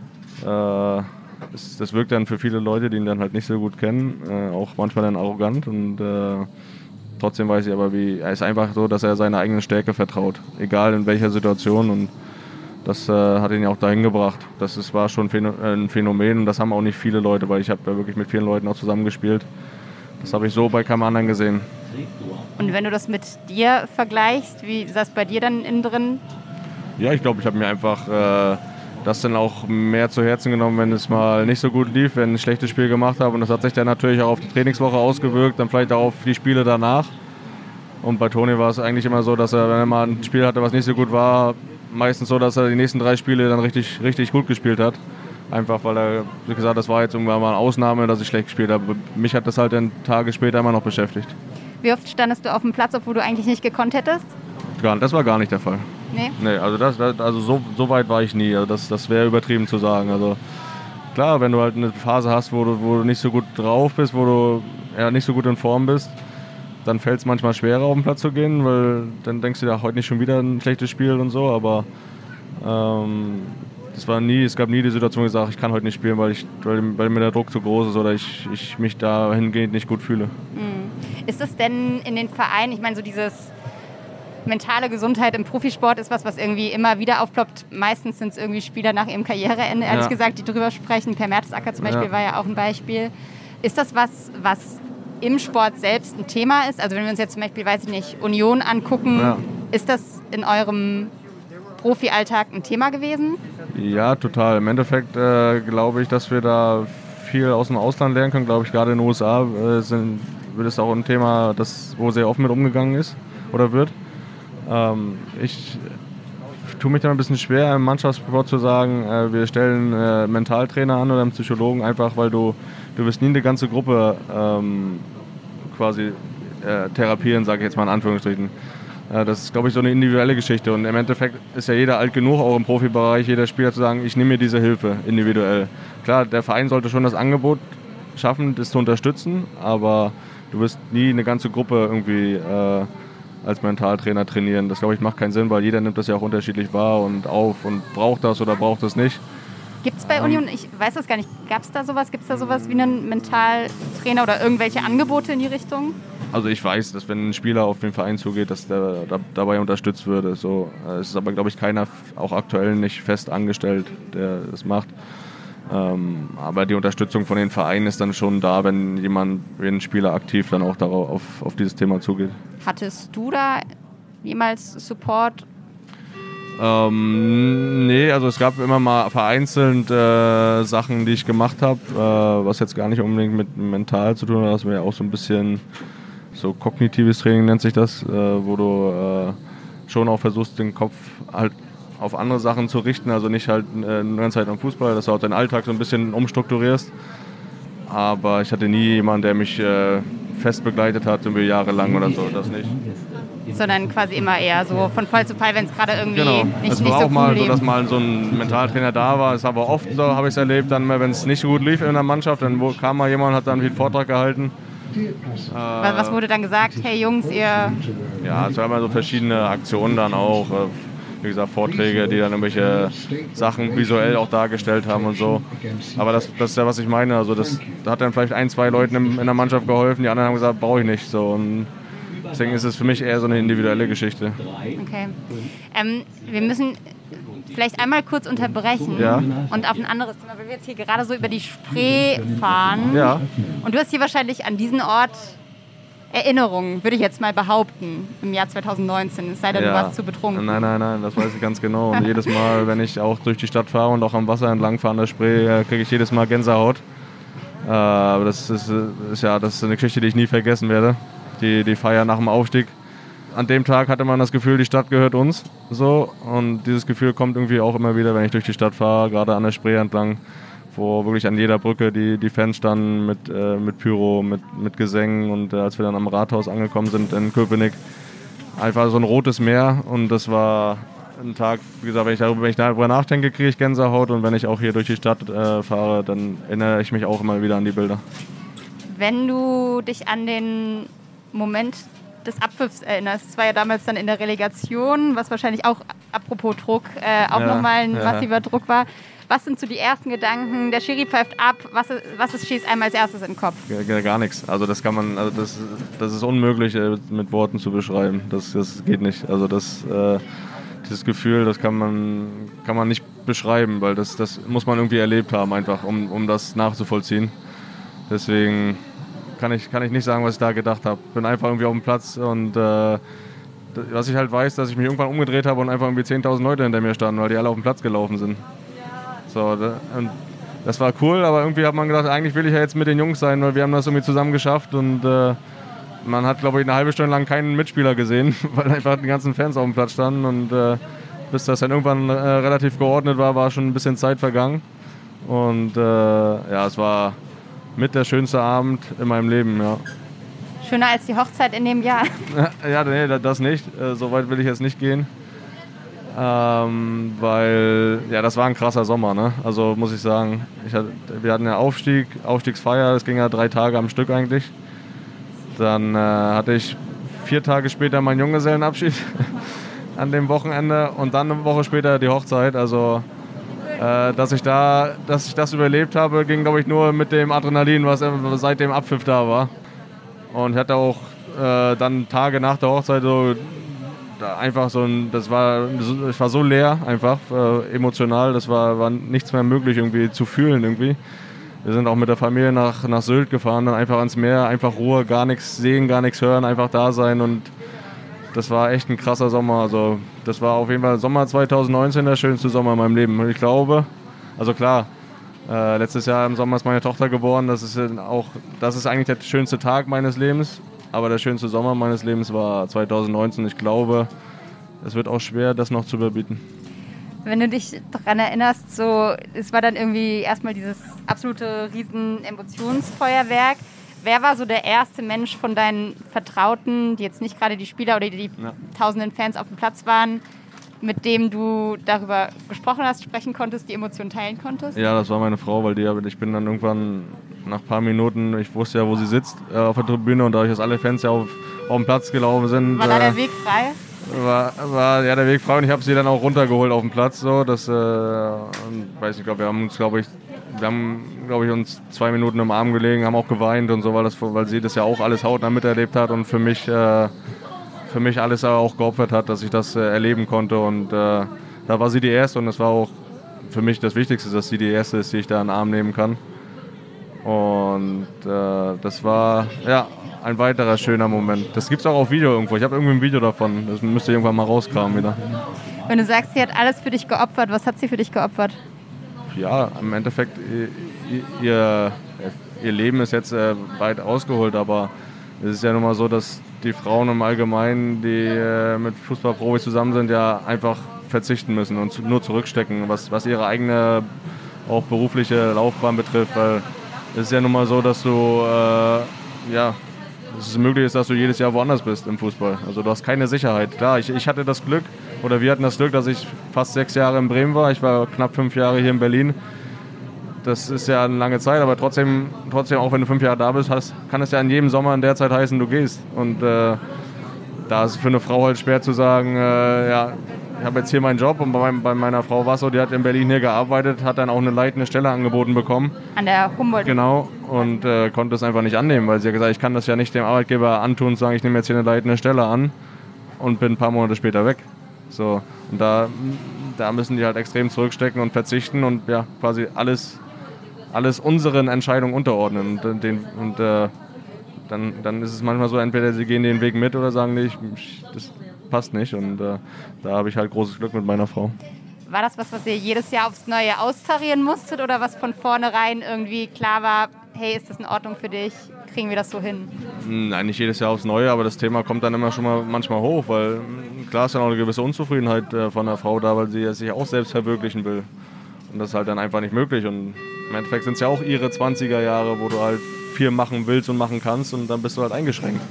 äh, das, das wirkt dann für viele Leute, die ihn dann halt nicht so gut kennen, äh, auch manchmal dann arrogant und äh, trotzdem weiß ich aber, wie er ist einfach so, dass er seiner eigenen Stärke vertraut, egal in welcher Situation und das äh, hat ihn ja auch dahin gebracht. Das ist, war schon ein Phänomen und das haben auch nicht viele Leute, weil ich habe ja wirklich mit vielen Leuten auch zusammengespielt. Das habe ich so bei keinem anderen gesehen. Und wenn du das mit dir vergleichst, wie ist das bei dir dann innen drin? Ja, ich glaube, ich habe mir einfach äh, das dann auch mehr zu Herzen genommen, wenn es mal nicht so gut lief, wenn ich ein schlechtes Spiel gemacht habe. Und das hat sich dann natürlich auch auf die Trainingswoche ausgewirkt, dann vielleicht auch auf die Spiele danach. Und bei Toni war es eigentlich immer so, dass er, wenn er mal ein Spiel hatte, was nicht so gut war, meistens so, dass er die nächsten drei Spiele dann richtig, richtig gut gespielt hat. Einfach weil er, wie gesagt, das war jetzt irgendwann mal eine Ausnahme, dass ich schlecht gespielt habe. Mich hat das halt dann Tage später immer noch beschäftigt. Wie oft standest du auf dem Platz, obwohl du eigentlich nicht gekonnt hättest? Gar, das war gar nicht der Fall. Nee? Nee, also, das, also so, so weit war ich nie. Also das, das wäre übertrieben zu sagen. Also klar, wenn du halt eine Phase hast, wo du, wo du nicht so gut drauf bist, wo du ja, nicht so gut in Form bist, dann fällt es manchmal schwerer, auf den Platz zu gehen, weil dann denkst du ja, heute nicht schon wieder ein schlechtes Spiel und so, aber ähm, das war nie, es gab nie die Situation, wo ich sage, ich kann heute nicht spielen, weil, ich, weil, weil mir der Druck zu groß ist oder ich, ich mich dahingehend nicht gut fühle. Mhm. Ist das denn in den Vereinen, ich meine, so dieses mentale Gesundheit im Profisport ist was, was irgendwie immer wieder aufploppt. Meistens sind es irgendwie Spieler nach ihrem Karriereende, ehrlich ja. gesagt, die drüber sprechen. Per Mertesacker zum Beispiel ja. war ja auch ein Beispiel. Ist das was, was im Sport selbst ein Thema ist? Also wenn wir uns jetzt zum Beispiel, weiß ich nicht, Union angucken, ja. ist das in eurem Profi-Alltag ein Thema gewesen? Ja, total. Im Endeffekt äh, glaube ich, dass wir da viel aus dem Ausland lernen können. Glaube ich, gerade in den U S A äh, sind, wird es auch ein Thema, das, wo sehr offen mit umgegangen ist oder wird. Ähm, ich tue mich da ein bisschen schwer, im Mannschaftssport zu sagen, äh, wir stellen äh, Mentaltrainer an oder einen Psychologen, einfach weil du, du wirst nie eine ganze Gruppe ähm, quasi äh, therapieren, sage ich jetzt mal in Anführungsstrichen. Das ist, glaube ich, so eine individuelle Geschichte. Und im Endeffekt ist ja jeder alt genug, auch im Profibereich, jeder Spieler zu sagen, ich nehme mir diese Hilfe individuell. Klar, der Verein sollte schon das Angebot schaffen, das zu unterstützen, aber du wirst nie eine ganze Gruppe irgendwie äh, als Mentaltrainer trainieren. Das, glaube ich, macht keinen Sinn, weil jeder nimmt das ja auch unterschiedlich wahr und auf und braucht das oder braucht das nicht. Gibt es bei ähm, Union, ich weiß das gar nicht, gab es da sowas, gibt es da sowas wie einen Mentaltrainer oder irgendwelche Angebote in die Richtung? Also ich weiß, dass wenn ein Spieler auf den Verein zugeht, dass der da, dabei unterstützt würde. So, es ist aber, glaube ich, keiner, auch aktuell nicht fest angestellt, der das macht. Ähm, aber die Unterstützung von den Vereinen ist dann schon da, wenn jemand, wenn ein Spieler aktiv dann auch darauf, auf, auf dieses Thema zugeht. Hattest du da jemals Support? Ähm, nee, also es gab immer mal vereinzelt äh, Sachen, die ich gemacht habe, äh, was jetzt gar nicht unbedingt mit mental zu tun hat, das wäre ja auch so ein bisschen so kognitives Training nennt sich das, äh, wo du äh, schon auch versuchst, den Kopf halt auf andere Sachen zu richten, also nicht halt äh, die ganze Zeit am Fußball, dass du auch deinen Alltag so ein bisschen umstrukturierst. Aber ich hatte nie jemanden, der mich äh, fest begleitet hat, irgendwie jahrelang oder so, das nicht. Sondern quasi immer eher so von Fall zu Fall, wenn es gerade irgendwie genau. nicht, es nicht war so auch cool mal lief. so, dass mal so ein Mentaltrainer da war. Es aber oft so, habe ich es erlebt, dann wenn es nicht gut lief in der Mannschaft, dann kam mal jemand, hat dann einen Vortrag gehalten. Was, was wurde dann gesagt? Hey Jungs, ihr... Ja, es waren immer so verschiedene Aktionen dann auch. Wie gesagt, Vorträge, die dann irgendwelche Sachen visuell auch dargestellt haben und so. Aber das, das ist ja, was ich meine. Also das hat dann vielleicht ein, zwei Leuten in, in der Mannschaft geholfen. Die anderen haben gesagt, brauche ich nicht. So. Und deswegen ist es für mich eher so eine individuelle Geschichte. Okay. Ähm, wir müssen vielleicht einmal kurz unterbrechen ja. und auf ein anderes Thema, weil wir jetzt hier gerade so über die Spree fahren. Ja. Und du hast hier wahrscheinlich an diesen Ort Erinnerungen, würde ich jetzt mal behaupten, im Jahr zwanzig neunzehn, es sei denn, ja. du warst zu betrunken. Nein, nein, nein, das weiß ich ganz genau. Und jedes Mal, wenn ich auch durch die Stadt fahre und auch am Wasser entlang fahre an der Spree, kriege ich jedes Mal Gänsehaut. Äh, aber das ist, ist, ja, das ist eine Geschichte, die ich nie vergessen werde. Die, die Feier nach dem Aufstieg. An dem Tag hatte man das Gefühl, die Stadt gehört uns. So. Und dieses Gefühl kommt irgendwie auch immer wieder, wenn ich durch die Stadt fahre, gerade an der Spree entlang, wo wirklich an jeder Brücke die, die Fans standen mit, äh, mit Pyro, mit, mit Gesängen. Und äh, als wir dann am Rathaus angekommen sind in Köpenick, einfach so ein rotes Meer. Und das war ein Tag, wie gesagt, wenn ich darüber, wenn ich darüber nachdenke, kriege ich Gänsehaut. Und wenn ich auch hier durch die Stadt äh, fahre, dann erinnere ich mich auch immer wieder an die Bilder. Wenn du dich an den Moment des Abpfiffs erinnerst, das war ja damals dann in der Relegation, was wahrscheinlich auch, apropos Druck, äh, auch ja, nochmal ein ja. massiver Druck war. Was sind so die ersten Gedanken? Der Schiri pfeift ab. Was, was ist, schießt einem als erstes in den Kopf? Gar, gar nichts. Also das kann man, also das, das ist unmöglich mit Worten zu beschreiben. Das, das geht nicht. Also das, äh, dieses Gefühl, das kann man, kann man nicht beschreiben, weil das, das muss man irgendwie erlebt haben, einfach, um, um das nachzuvollziehen. Deswegen kann ich, kann ich nicht sagen, was ich da gedacht habe. Bin einfach irgendwie auf dem Platz und äh, was ich halt weiß, dass ich mich irgendwann umgedreht habe und einfach irgendwie zehntausend Leute hinter mir standen, weil die alle auf den Platz gelaufen sind. So, und das war cool, aber irgendwie hat man gedacht, eigentlich will ich ja jetzt mit den Jungs sein, weil wir haben das irgendwie zusammen geschafft und äh, man hat, glaube ich, eine halbe Stunde lang keinen Mitspieler gesehen, weil einfach die ganzen Fans auf dem Platz standen und äh, bis das dann irgendwann äh, relativ geordnet war, war schon ein bisschen Zeit vergangen und äh, ja, es war mit der schönste Abend in meinem Leben, ja. Schöner als die Hochzeit in dem Jahr? Ja, nee, das nicht, äh, so weit will ich jetzt nicht gehen. Ähm, weil, ja, das war ein krasser Sommer, ne? Also muss ich sagen, ich hatte, wir hatten ja Aufstieg, Aufstiegsfeier, das ging ja drei Tage am Stück eigentlich. Dann äh, hatte ich vier Tage später meinen Junggesellenabschied an dem Wochenende und dann eine Woche später die Hochzeit. Also, äh, dass ich da, dass ich das überlebt habe, ging, glaube ich, nur mit dem Adrenalin, was seit dem Abpfiff da war. Und ich hatte auch äh, dann Tage nach der Hochzeit so einfach so ein, das war, ich war so leer einfach, äh, emotional, das war, war nichts mehr möglich irgendwie zu fühlen irgendwie. Wir sind auch mit der Familie nach, nach Sylt gefahren, dann einfach ans Meer, einfach Ruhe, gar nichts sehen, gar nichts hören, einfach da sein und das war echt ein krasser Sommer. Also das war auf jeden Fall Sommer zwanzig neunzehn der schönste Sommer in meinem Leben. Und ich glaube, also klar, äh, letztes Jahr im Sommer ist meine Tochter geboren, das ist auch, das ist eigentlich der schönste Tag meines Lebens. Aber der schönste Sommer meines Lebens war zwanzig neunzehn. Ich glaube, es wird auch schwer, das noch zu überbieten. Wenn du dich daran erinnerst, so, es war dann irgendwie erstmal dieses absolute riesen Emotionsfeuerwerk. wer war so der erste Mensch von deinen Vertrauten, die jetzt nicht gerade die Spieler oder die ja. tausenden Fans auf dem Platz waren, mit dem du darüber gesprochen hast, sprechen konntest, die Emotionen teilen konntest? Ja, das war meine Frau, weil die, ich bin dann irgendwann nach ein paar Minuten, ich wusste ja, wo sie sitzt, äh, auf der Tribüne, und dadurch, dass alle Fans ja auf, auf den Platz gelaufen sind. War da der Weg frei? War, war ja der Weg frei, und ich habe sie dann auch runtergeholt auf den Platz. So, dass, äh, weiß nicht, glaub, wir haben uns, glaube ich, wir haben, glaube ich, uns zwei Minuten im Arm gelegen, haben auch geweint und so, weil, das, weil sie das ja auch alles hautnah miterlebt hat und für mich, äh, für mich alles auch geopfert hat, dass ich das äh, erleben konnte. Und äh, da war sie die Erste, und das war auch für mich das Wichtigste, dass sie die Erste ist, die ich da in den Arm nehmen kann. Und äh, das war ja ein weiterer schöner Moment. Das gibt es auch auf Video irgendwo. Ich habe irgendwie ein Video davon. Das müsste irgendwann mal rauskramen wieder. Wenn du sagst, sie hat alles für dich geopfert, was hat sie für dich geopfert? Ja, im Endeffekt, ihr, ihr Leben ist jetzt äh, weit ausgeholt, aber es ist ja nun mal so, dass die Frauen im Allgemeinen, die äh, mit Fußballprofis zusammen sind, ja einfach verzichten müssen und zu, nur zurückstecken, was, was ihre eigene, auch berufliche Laufbahn betrifft. Weil es ist ja nun mal so, dass du, äh, ja, dass es möglich ist, dass du jedes Jahr woanders bist im Fußball. Also du hast keine Sicherheit. Klar, ich, ich hatte das Glück, oder wir hatten das Glück, dass ich fast sechs Jahre in Bremen war. Ich war knapp fünf Jahre hier in Berlin. Das ist ja eine lange Zeit, aber trotzdem, trotzdem auch wenn du fünf Jahre da bist, hast, kann es ja in jedem Sommer in der Zeit heißen, du gehst. Und äh, da ist es für eine Frau halt schwer zu sagen, äh, ja, ich habe jetzt hier meinen Job, und bei, bei meiner Frau war es so, die hat in Berlin hier gearbeitet, hat dann auch eine leitende Stelle angeboten bekommen. An der Humboldt. Genau, und äh, konnte es einfach nicht annehmen, weil sie hat gesagt, ich kann das ja nicht dem Arbeitgeber antun und sagen, ich nehme jetzt hier eine leitende Stelle an und bin ein paar Monate später weg. So, und da, da müssen die halt extrem zurückstecken und verzichten und ja, quasi alles, alles unseren Entscheidungen unterordnen. Und, den, und äh, dann, dann ist es manchmal so, entweder sie gehen den Weg mit oder sagen, nee, ich, ich, das passt nicht. Und äh, da habe ich halt großes Glück mit meiner Frau. War das was, was ihr jedes Jahr aufs Neue austarieren musstet, oder was von vornherein irgendwie klar war, hey, ist das in Ordnung für dich? Kriegen wir das so hin? Nein, nicht jedes Jahr aufs Neue, aber das Thema kommt dann immer schon mal manchmal hoch, weil klar ist ja noch eine gewisse Unzufriedenheit äh, von der Frau da, weil sie sich auch selbst verwirklichen will. Und das ist halt dann einfach nicht möglich. Und im Endeffekt sind es ja auch ihre zwanziger Jahre, wo du halt viel machen willst und machen kannst, und dann bist du halt eingeschränkt.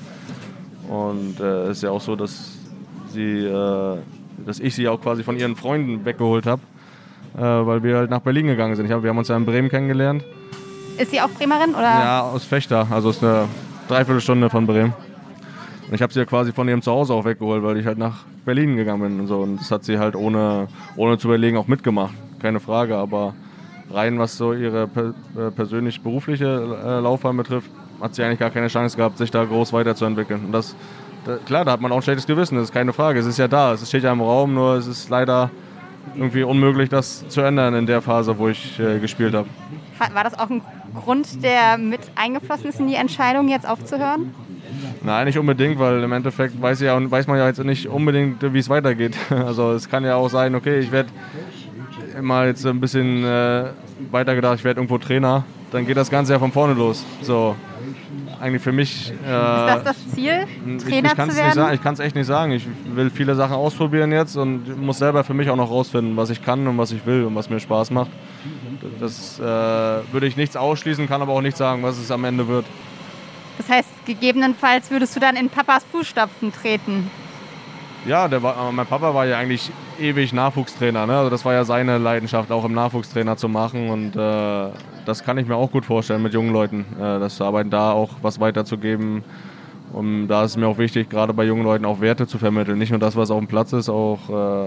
Und es äh, ist ja auch so, dass, sie, äh, dass ich sie auch quasi von ihren Freunden weggeholt habe, äh, weil wir halt nach Berlin gegangen sind. Ich hab, wir haben uns ja in Bremen kennengelernt. Ist sie auch Bremerin, oder? Ja, aus Vechta, also ist eine Dreiviertelstunde von Bremen. Und ich habe sie ja quasi von ihrem Zuhause auch weggeholt, weil ich halt nach Berlin gegangen bin und so. Und das hat sie halt ohne, ohne zu überlegen auch mitgemacht, keine Frage. Aber rein was so ihre per, äh, persönlich-berufliche äh, Laufbahn betrifft, hat sie eigentlich gar keine Chance gehabt, sich da groß weiterzuentwickeln. Und das, da, klar, da hat man auch ein schlechtes Gewissen, das ist keine Frage. Es ist ja da, es steht ja im Raum, nur es ist leider irgendwie unmöglich, das zu ändern in der Phase, wo ich äh, gespielt habe. War das auch ein Grund, der mit eingeflossen ist in die Entscheidung, jetzt aufzuhören? Nein, nicht unbedingt, weil im Endeffekt weiß, ja, weiß man ja jetzt nicht unbedingt, wie es weitergeht. Also es kann ja auch sein, okay, ich werde mal jetzt ein bisschen äh, weitergedacht, ich werde irgendwo Trainer, dann geht das Ganze ja von vorne los. So, eigentlich für mich... Äh, ist das das Ziel, Trainer ich, ich zu werden? Nicht, ich kann es echt nicht sagen. Ich will viele Sachen ausprobieren jetzt und muss selber für mich auch noch rausfinden, was ich kann und was ich will und was mir Spaß macht. Das äh, würde ich nichts ausschließen, kann aber auch nicht sagen, was es am Ende wird. Das heißt, gegebenenfalls würdest du dann in Papas Fußstapfen treten? Ja, der war, mein Papa war ja eigentlich ewig Nachwuchstrainer. Ne? Also das war ja seine Leidenschaft, auch im Nachwuchstrainer zu machen. Und äh, das kann ich mir auch gut vorstellen mit jungen Leuten, äh, das zu arbeiten, da auch was weiterzugeben. Und da ist es mir auch wichtig, gerade bei jungen Leuten auch Werte zu vermitteln. Nicht nur das, was auf dem Platz ist, auch,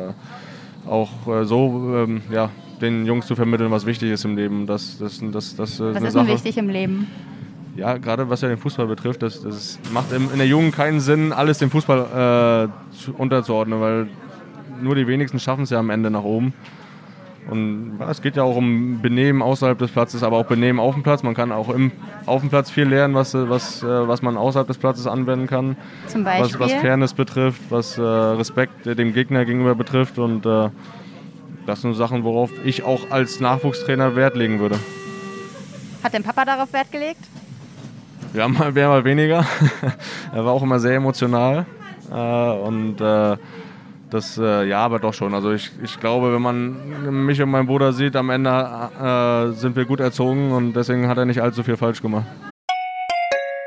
äh, auch äh, so ähm, ja, den Jungs zu vermitteln, was wichtig ist im Leben. Das, das, das, das, das was ist denn wichtig im Leben? Ja, gerade was ja den Fußball betrifft, das, das macht in der Jugend keinen Sinn, alles dem Fußball äh, zu, unterzuordnen, weil nur die wenigsten schaffen es ja am Ende nach oben. Und es geht ja auch um Benehmen außerhalb des Platzes, aber auch Benehmen auf dem Platz. Man kann auch im, auf dem Platz viel lernen, was, was, was man außerhalb des Platzes anwenden kann. Zum Beispiel? Was, was Fairness betrifft, was äh, Respekt dem Gegner gegenüber betrifft. Und äh, das sind Sachen, worauf ich auch als Nachwuchstrainer Wert legen würde. Hat dein Papa darauf Wert gelegt? Ja, mal mehr, mal weniger. Er war auch immer sehr emotional. Äh, und äh, das, äh, ja, aber doch schon. Also ich, ich glaube, wenn man mich und meinen Bruder sieht, am Ende äh, sind wir gut erzogen und deswegen hat er nicht allzu viel falsch gemacht.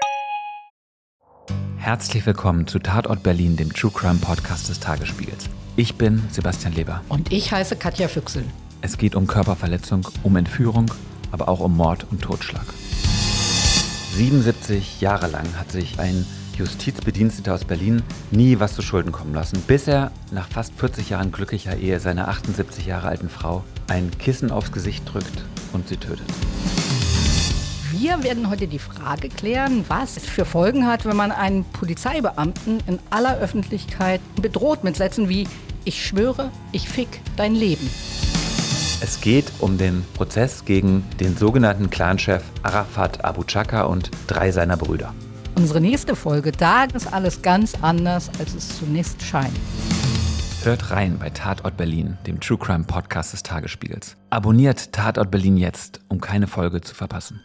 Herzlich willkommen zu Tatort Berlin, dem True Crime Podcast des Tagesspiegels. Ich bin Sebastian Leber. Und ich heiße Katja Füchsel. Es geht um Körperverletzung, um Entführung, aber auch um Mord und Totschlag. siebenundsiebzig Jahre lang hat sich ein Justizbediensteter aus Berlin nie was zu Schulden kommen lassen, bis er nach fast vierzig Jahren glücklicher Ehe seiner achtundsiebzig Jahre alten Frau ein Kissen aufs Gesicht drückt und sie tötet. Wir werden heute die Frage klären, was es für Folgen hat, wenn man einen Polizeibeamten in aller Öffentlichkeit bedroht mit Sätzen wie „Ich schwöre, ich fick dein Leben". Es geht um den Prozess gegen den sogenannten Clanchef Arafat Abu Chaka und drei seiner Brüder. Unsere nächste Folge, da ist alles ganz anders, als es zunächst scheint. Hört rein bei Tatort Berlin, dem True Crime Podcast des Tagesspiegels. Abonniert Tatort Berlin jetzt, um keine Folge zu verpassen.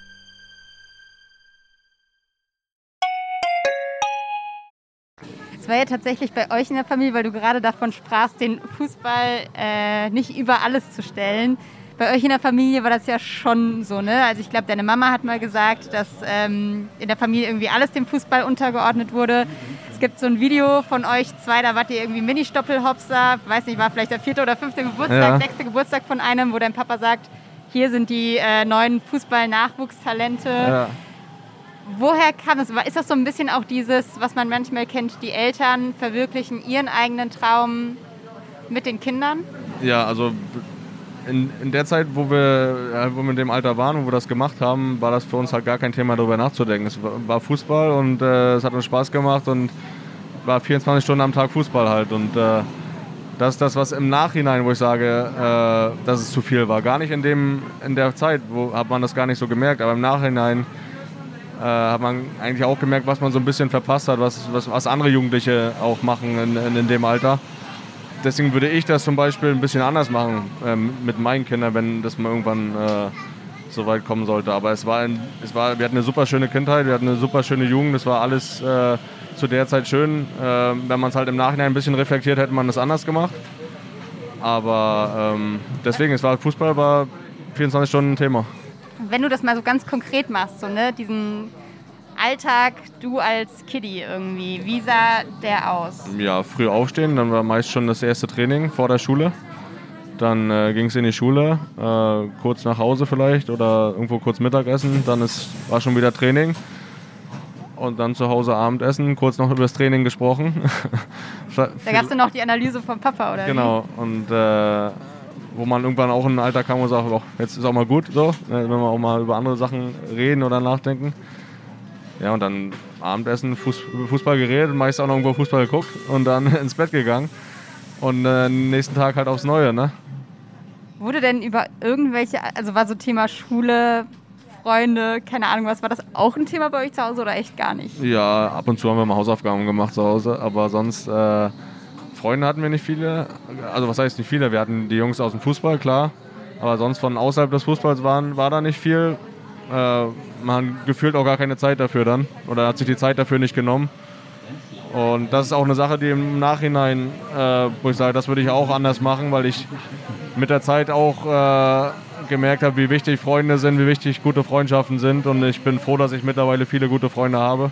Es war ja tatsächlich bei euch in der Familie, weil du gerade davon sprachst, den Fußball äh, nicht über alles zu stellen. Bei euch in der Familie war das ja schon so, ne? Also ich glaube, deine Mama hat mal gesagt, dass ähm, in der Familie irgendwie alles dem Fußball untergeordnet wurde. Es gibt so ein Video von euch zwei, da wart ihr irgendwie Mini-Stoppelhopser, weiß nicht, war vielleicht der vierte oder fünfte Geburtstag, ja. sechste Geburtstag von einem, wo dein Papa sagt, hier sind die äh, neuen Fußball-Nachwuchstalente. Ja. Woher kam es? Ist das so ein bisschen auch dieses, was man manchmal kennt, die Eltern verwirklichen ihren eigenen Traum mit den Kindern? Ja, also in, in der Zeit, wo wir, wo wir in dem Alter waren, wo wir das gemacht haben, war das für uns halt gar kein Thema, darüber nachzudenken. Es war Fußball und äh, es hat uns Spaß gemacht und war vierundzwanzig Stunden am Tag Fußball halt. Und äh, das ist das, was im Nachhinein, wo ich sage, äh, dass es zu viel war. Gar nicht in, dem, in der Zeit, wo hat man das gar nicht so gemerkt, aber im Nachhinein Äh, hat man eigentlich auch gemerkt, was man so ein bisschen verpasst hat, was, was, was andere Jugendliche auch machen in, in, in dem Alter. Deswegen würde ich das zum Beispiel ein bisschen anders machen ähm, mit meinen Kindern, wenn das mal irgendwann äh, so weit kommen sollte. Aber es war, ein, es war, wir hatten eine super schöne Kindheit, wir hatten eine super schöne Jugend, es war alles äh, zu der Zeit schön. Äh, wenn man es halt im Nachhinein ein bisschen reflektiert, hätte man das anders gemacht. Aber ähm, deswegen, es war Fußball war vierundzwanzig Stunden ein Thema. Wenn du das mal so ganz konkret machst, so, ne, diesen Alltag, du als Kiddie irgendwie, wie sah der aus? Ja, früh aufstehen, dann war meist schon das erste Training vor der Schule. Dann äh, ging es in die Schule, äh, kurz nach Hause vielleicht oder irgendwo kurz Mittagessen. Dann ist, war schon wieder Training. Und dann zu Hause Abendessen, kurz noch über das Training gesprochen. Da gab es dann noch die Analyse vom Papa, oder genau, wie? Und äh, wo man irgendwann auch in ein Alter kam und sagt, oh, jetzt ist auch mal gut, so, wenn wir auch mal über andere Sachen reden oder nachdenken. Ja, und dann Abendessen, Fuß, Fußball geredet, meist auch noch irgendwo Fußball geguckt und dann ins Bett gegangen. Und äh, nächsten Tag halt aufs Neue, ne? Wurde denn über irgendwelche, also war so Thema Schule, Freunde, keine Ahnung was, war das auch ein Thema bei euch zu Hause oder echt gar nicht? Ja, ab und zu haben wir mal Hausaufgaben gemacht zu Hause, aber sonst... Äh, Freunde hatten wir nicht viele, also was heißt nicht viele, wir hatten die Jungs aus dem Fußball, klar, aber sonst von außerhalb des Fußballs waren, war da nicht viel. Äh, man hat gefühlt auch gar keine Zeit dafür dann oder hat sich die Zeit dafür nicht genommen. Und das ist auch eine Sache, die im Nachhinein, äh, wo ich sage, das würde ich auch anders machen, weil ich mit der Zeit auch äh, gemerkt habe, wie wichtig Freunde sind, wie wichtig gute Freundschaften sind und ich bin froh, dass ich mittlerweile viele gute Freunde habe.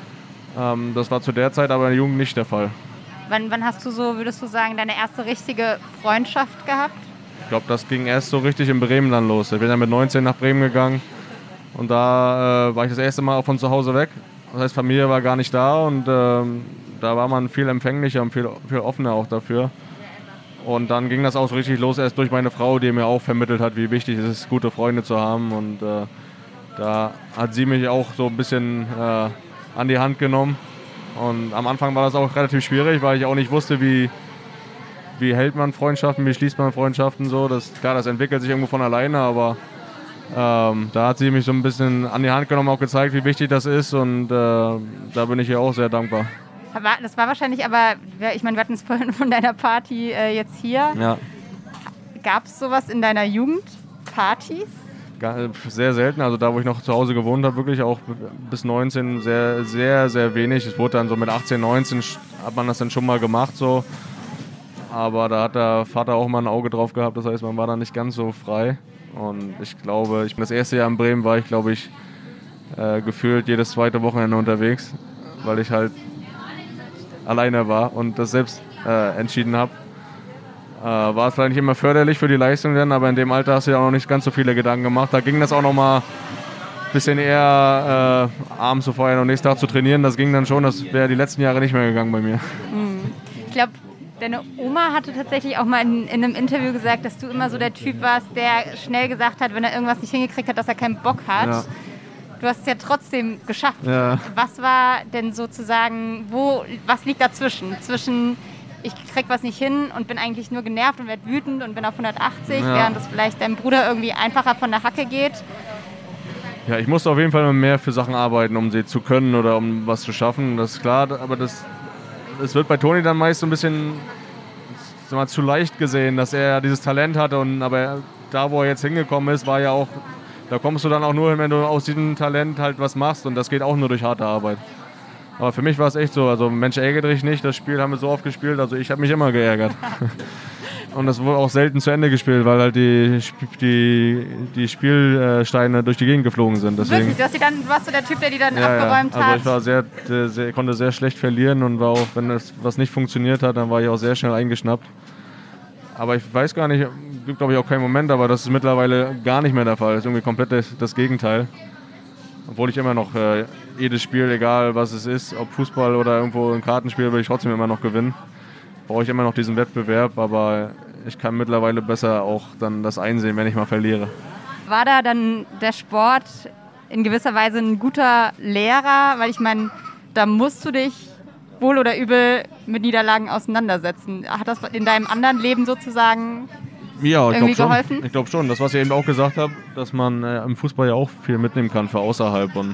Ähm, das war zu der Zeit aber in der Jugend nicht der Fall. Wann, wann hast du so, würdest du sagen, deine erste richtige Freundschaft gehabt? Ich glaube, das ging erst so richtig in Bremen dann los. Ich bin dann mit neunzehn nach Bremen gegangen und da äh, war ich das erste Mal auch von zu Hause weg. Das heißt, Familie war gar nicht da und ähm, da war man viel empfänglicher und viel, viel offener auch dafür. Und dann ging das auch so richtig los, erst durch meine Frau, die mir auch vermittelt hat, wie wichtig es ist, gute Freunde zu haben. Und äh, da hat sie mich auch so ein bisschen äh, an die Hand genommen. Und am Anfang war das auch relativ schwierig, weil ich auch nicht wusste, wie, wie hält man Freundschaften, wie schließt man Freundschaften so. Das, klar, das entwickelt sich irgendwo von alleine, aber ähm, da hat sie mich so ein bisschen an die Hand genommen, auch gezeigt, wie wichtig das ist und äh, da bin ich ihr auch sehr dankbar. Das war wahrscheinlich aber, ich meine, wir hatten es vorhin von deiner Party äh, jetzt hier. Ja. Gab es sowas in deiner Jugend? Partys? Sehr selten, also da, wo ich noch zu Hause gewohnt habe, wirklich auch bis neunzehn sehr, sehr, sehr wenig. Es wurde dann so mit achtzehn, neunzehn hat man das dann schon mal gemacht so. Aber da hat der Vater auch mal ein Auge drauf gehabt, das heißt, man war da nicht ganz so frei. Und ich glaube, ich bin das erste Jahr in Bremen, war ich glaube ich äh, gefühlt jedes zweite Wochenende unterwegs. weil ich halt alleine war und das selbst äh, entschieden habe. Äh, war es vielleicht nicht immer förderlich für die Leistung dann, aber in dem Alter hast du ja auch noch nicht ganz so viele Gedanken gemacht. Da ging das auch noch mal ein bisschen eher äh, abends zu feiern und nächsten Tag zu trainieren. Das ging dann schon, das wäre die letzten Jahre nicht mehr gegangen bei mir. Ich glaube, deine Oma hatte tatsächlich auch mal in, in einem Interview gesagt, dass du immer so der Typ warst, der schnell gesagt hat, wenn er irgendwas nicht hingekriegt hat, dass er keinen Bock hat. Ja. Du hast es ja trotzdem geschafft. Ja. Was war denn sozusagen, wo, was liegt dazwischen? Zwischen, ich krieg was nicht hin und bin eigentlich nur genervt und werde wütend und bin auf hundertachtzig, ja. während es vielleicht deinem Bruder irgendwie einfacher von der Hacke geht. Ja, ich musste auf jeden Fall mehr für Sachen arbeiten, um sie zu können oder um was zu schaffen. Das ist klar, aber das, das wird bei Toni dann meist so ein bisschen mal, zu leicht gesehen, dass er dieses Talent hatte. Und, aber da, wo er jetzt hingekommen ist, war ja auch, da kommst du dann auch nur hin, wenn du aus diesem Talent halt was machst. Und das geht auch nur durch harte Arbeit. Aber für mich war es echt so, also Mensch, ärgere dich nicht, das Spiel haben wir so oft gespielt, also ich habe mich immer geärgert. Und das wurde auch selten zu Ende gespielt, weil halt die, die, die Spielsteine durch die Gegend geflogen sind. Deswegen, wirklich? Du, hast die dann, du warst so der Typ, der die dann ja, abgeräumt ja. Also hat? ich war sehr, sehr, konnte sehr schlecht verlieren und war auch, wenn das was nicht funktioniert hat, dann war ich auch sehr schnell eingeschnappt. Aber ich weiß gar nicht, gibt glaube ich auch keinen Moment, aber das ist mittlerweile gar nicht mehr der Fall. Das ist irgendwie komplett das, das Gegenteil. Obwohl ich immer noch äh, jedes Spiel, egal was es ist, ob Fußball oder irgendwo ein Kartenspiel, will ich trotzdem immer noch gewinnen. Brauche ich immer noch diesen Wettbewerb, aber ich kann mittlerweile besser auch dann das einsehen, wenn ich mal verliere. War da dann der Sport in gewisser Weise ein guter Lehrer? Weil ich meine, da musst du dich wohl oder übel mit Niederlagen auseinandersetzen. Hat das in deinem anderen Leben sozusagen ja, ich irgendwie glaub geholfen? Schon. Ich glaube schon. Das, was ich eben auch gesagt habe, dass man äh, im Fußball ja auch viel mitnehmen kann für außerhalb. Und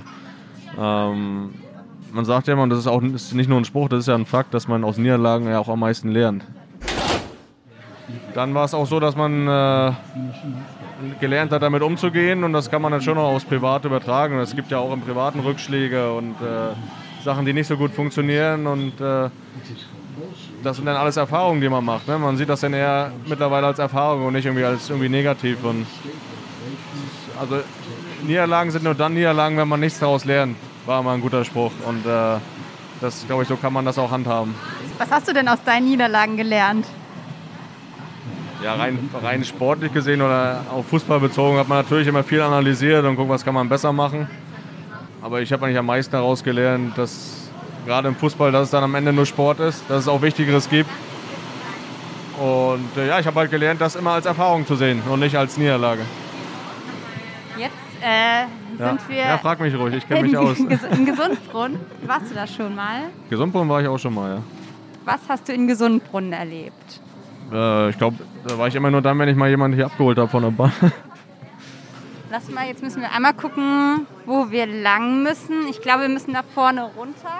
ähm, man sagt ja immer, und das ist auch ist nicht nur ein Spruch, das ist ja ein Fakt, dass man aus Niederlagen ja auch am meisten lernt. Dann war es auch so, dass man äh, gelernt hat, damit umzugehen, und das kann man dann schon auch aufs Private übertragen. Es gibt ja auch im Privaten Rückschläge und äh, Sachen, die nicht so gut funktionieren, und äh, das sind dann alles Erfahrungen, die man macht. Ne? Man sieht das dann eher mittlerweile als Erfahrung und nicht irgendwie als irgendwie negativ. Und also Niederlagen sind nur dann Niederlagen, wenn man nichts daraus lernt, war mal ein guter Spruch, und äh, das, glaube ich, so kann man das auch handhaben. Was hast du denn aus deinen Niederlagen gelernt? Ja, rein, rein sportlich gesehen oder auf Fußball bezogen hat man natürlich immer viel analysiert und guckt, was kann man besser machen. Aber ich habe eigentlich am meisten daraus gelernt, dass gerade im Fußball, dass es dann am Ende nur Sport ist, dass es auch Wichtigeres gibt. Und äh, ja, ich habe halt gelernt, das immer als Erfahrung zu sehen und nicht als Niederlage. Jetzt äh, sind ja. wir Ja, frag mich ruhig, ich kenne mich aus. in Gesundbrunn. Warst du da schon mal? Gesundbrunn war ich auch schon mal, ja. Was hast du in Gesundbrunn erlebt? Äh, ich glaube, da war ich immer nur dann, wenn ich mal jemanden hier abgeholt habe von der Bahn. Lass mal, jetzt müssen wir einmal gucken, wo wir lang müssen. Ich glaube, wir müssen da vorne runter.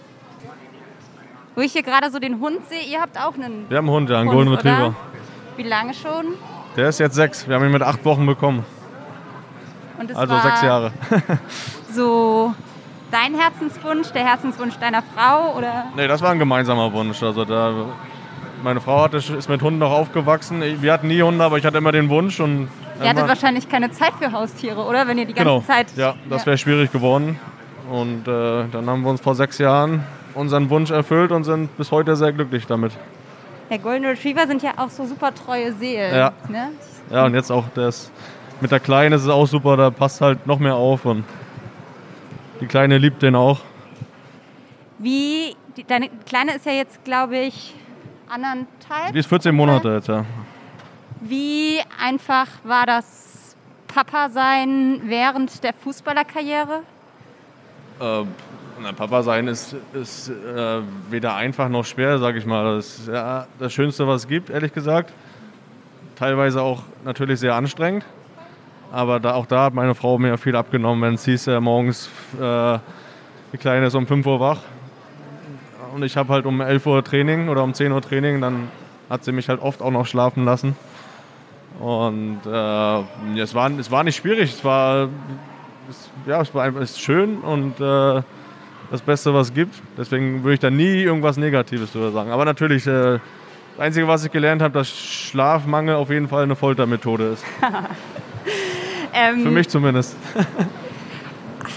Wo ich hier gerade so den Hund sehe. Ihr habt auch einen Wir haben einen Hund, ja, einen Hund, Golden Retriever. oder? Wie lange schon? Der ist jetzt sechs. Wir haben ihn mit acht Wochen bekommen. Und es also war sechs Jahre. So dein Herzenswunsch, der Herzenswunsch deiner Frau, oder? Nee, das war ein gemeinsamer Wunsch. Also da, meine Frau hatte, ist mit Hunden noch aufgewachsen. Wir hatten nie Hunde, aber ich hatte immer den Wunsch. Und ihr hattet wahrscheinlich keine Zeit für Haustiere, oder? Wenn ihr die ganze genau. Zeit... Ja, das wäre ja. schwierig geworden. Und äh, dann haben wir uns vor sechs Jahren unseren Wunsch erfüllt und sind bis heute sehr glücklich damit. Der Golden Retriever sind ja auch so super treue Seelen. Ja, ne? Ja, und jetzt auch das mit der Kleinen ist es auch super, da passt halt noch mehr auf. Und die Kleine liebt den auch. Wie, die, deine Kleine ist ja jetzt, glaube ich, anderthalb? Die ist vierzehn Monate jetzt, ja. Wie einfach war das Papa sein während der Fußballerkarriere? Äh, na, Papa sein ist, ist äh, weder einfach noch schwer, sag ich mal. Das ist ja das Schönste, was es gibt, ehrlich gesagt. Teilweise auch natürlich sehr anstrengend. Aber da, auch da hat meine Frau mir viel abgenommen, wenn es hieß, äh, morgens äh, die Kleine ist um fünf Uhr wach. Und ich habe halt um elf Uhr Training oder um zehn Uhr Training, dann hat sie mich halt oft auch noch schlafen lassen. Und äh, es, war, es war nicht schwierig, es war, es, ja, es war einfach schön und äh, das Beste, was es gibt. Deswegen würde ich da nie irgendwas Negatives drüber sagen. Aber natürlich, äh, das Einzige, was ich gelernt habe, dass Schlafmangel auf jeden Fall eine Foltermethode ist. ähm, Für mich zumindest.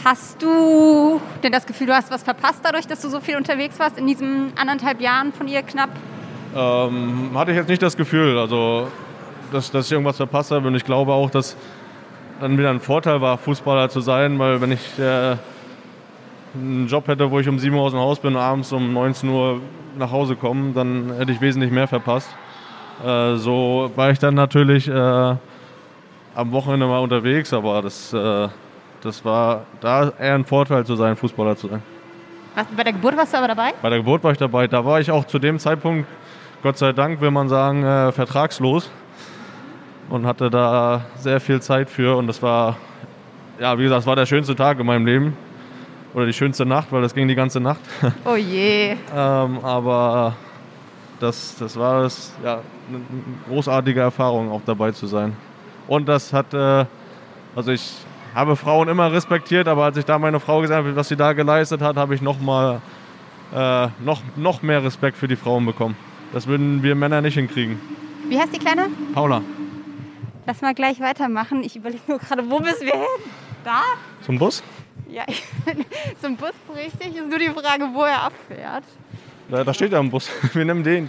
Hast du denn das Gefühl, du hast was verpasst dadurch, dass du so viel unterwegs warst in diesen anderthalb Jahren von ihr knapp? Ähm, hatte ich jetzt nicht das Gefühl, also dass, dass ich irgendwas verpasst habe. Und ich glaube auch, dass dann wieder ein Vorteil war, Fußballer zu sein, weil wenn ich äh, einen Job hätte, wo ich um sieben Uhr aus dem Haus bin und abends um neunzehn Uhr nach Hause komme, dann hätte ich wesentlich mehr verpasst. Äh, so war ich dann natürlich äh, am Wochenende mal unterwegs, aber das, äh, das war da eher ein Vorteil zu sein, Fußballer zu sein. Was, bei der Geburt warst du aber dabei? Bei der Geburt war ich dabei. Da war ich auch zu dem Zeitpunkt, Gott sei Dank, will man sagen, äh, vertragslos und hatte da sehr viel Zeit für. Und das war, ja, wie gesagt, das war der schönste Tag in meinem Leben. Oder die schönste Nacht, weil das ging die ganze Nacht. Oh je. ähm, aber das, das war das, ja, eine großartige Erfahrung, auch dabei zu sein. Und das hat, äh, also ich habe Frauen immer respektiert, aber als ich da meine Frau gesehen habe, was sie da geleistet hat, habe ich noch mal äh, noch, noch mehr Respekt für die Frauen bekommen. Das würden wir Männer nicht hinkriegen. Wie heißt die Kleine? Paula. Lass mal gleich weitermachen. Ich überlege nur gerade, wo müssen wir hin? Da? Zum Bus? Ja, zum Bus richtig. Ist nur die Frage, wo er abfährt. Da, da steht ja ein Bus. Wir nehmen den.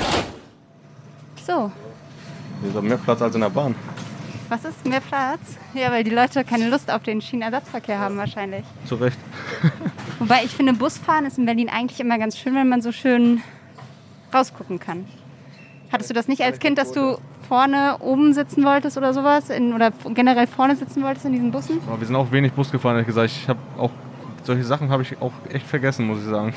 So. Hier ist mehr Platz als in der Bahn. Was ist mehr Platz? Ja, weil die Leute keine Lust auf den Schienenersatzverkehr haben wahrscheinlich. Zu Recht. Wobei ich finde, Busfahren ist in Berlin eigentlich immer ganz schön, wenn man so schön rausgucken kann. Hattest du das nicht als Kind, dass du vorne oben sitzen wolltest oder sowas? In, oder generell vorne sitzen wolltest in diesen Bussen? Aber wir sind auch wenig Bus gefahren, ehrlich gesagt. Ich habe auch, solche Sachen habe ich auch echt vergessen, muss ich sagen.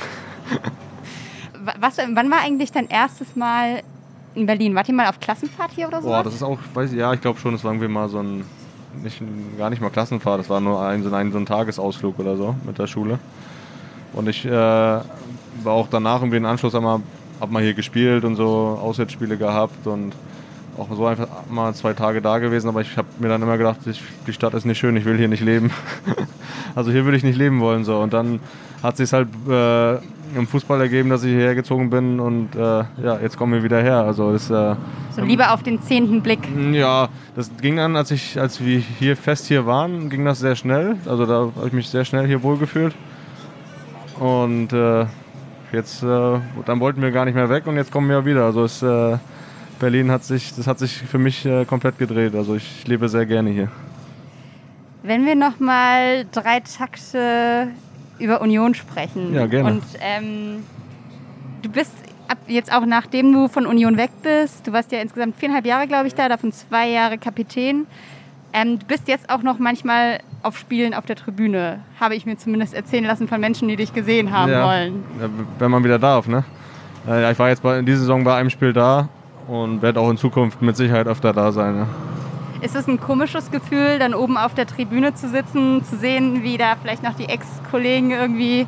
Was, wann war eigentlich dein erstes Mal in Berlin? Wart ihr mal auf Klassenfahrt hier oder so? Boah, das ist auch, weiß ich, ja, ich glaube schon, das war irgendwie mal so ein, nicht, gar nicht mal Klassenfahrt, das war nur ein so, ein so ein Tagesausflug oder so mit der Schule. Und ich äh, war auch danach irgendwie in Anschluss einmal, hab mal hier gespielt und so Auswärtsspiele gehabt und auch so einfach mal zwei Tage da gewesen, aber ich habe mir dann immer gedacht, ich, die Stadt ist nicht schön, ich will hier nicht leben. Also hier würde ich nicht leben wollen. So. Und dann hat es sich halt äh, im Fußball ergeben, dass ich hierher gezogen bin und äh, ja, jetzt kommen wir wieder her. Also das, äh, so lieber auf den zehnten Blick. Ja, das ging dann, als ich, als wir hier fest hier waren, ging das sehr schnell. Also da habe ich mich sehr schnell hier wohlgefühlt. Und äh, jetzt, äh, dann wollten wir gar nicht mehr weg und jetzt kommen wir wieder. Also es, äh, Berlin hat sich, das hat sich für mich äh, komplett gedreht. Also ich lebe sehr gerne hier. Wenn wir noch mal drei Takte über Union sprechen. Ja, gerne. Und ähm, du bist ab jetzt auch, nachdem du von Union weg bist, du warst ja insgesamt viereinhalb Jahre, glaube ich, da, davon zwei Jahre Kapitän. Ähm, du bist jetzt auch noch manchmal auf Spielen auf der Tribüne, habe ich mir zumindest erzählen lassen von Menschen, die dich gesehen haben ja, wollen. Ja, wenn man wieder darf, ne? Ja, ich war jetzt bei, in dieser Saison bei einem Spiel da und werde auch in Zukunft mit Sicherheit öfter da sein. Ne? Ist es ein komisches Gefühl, dann oben auf der Tribüne zu sitzen, zu sehen, wie da vielleicht noch die Ex-Kollegen irgendwie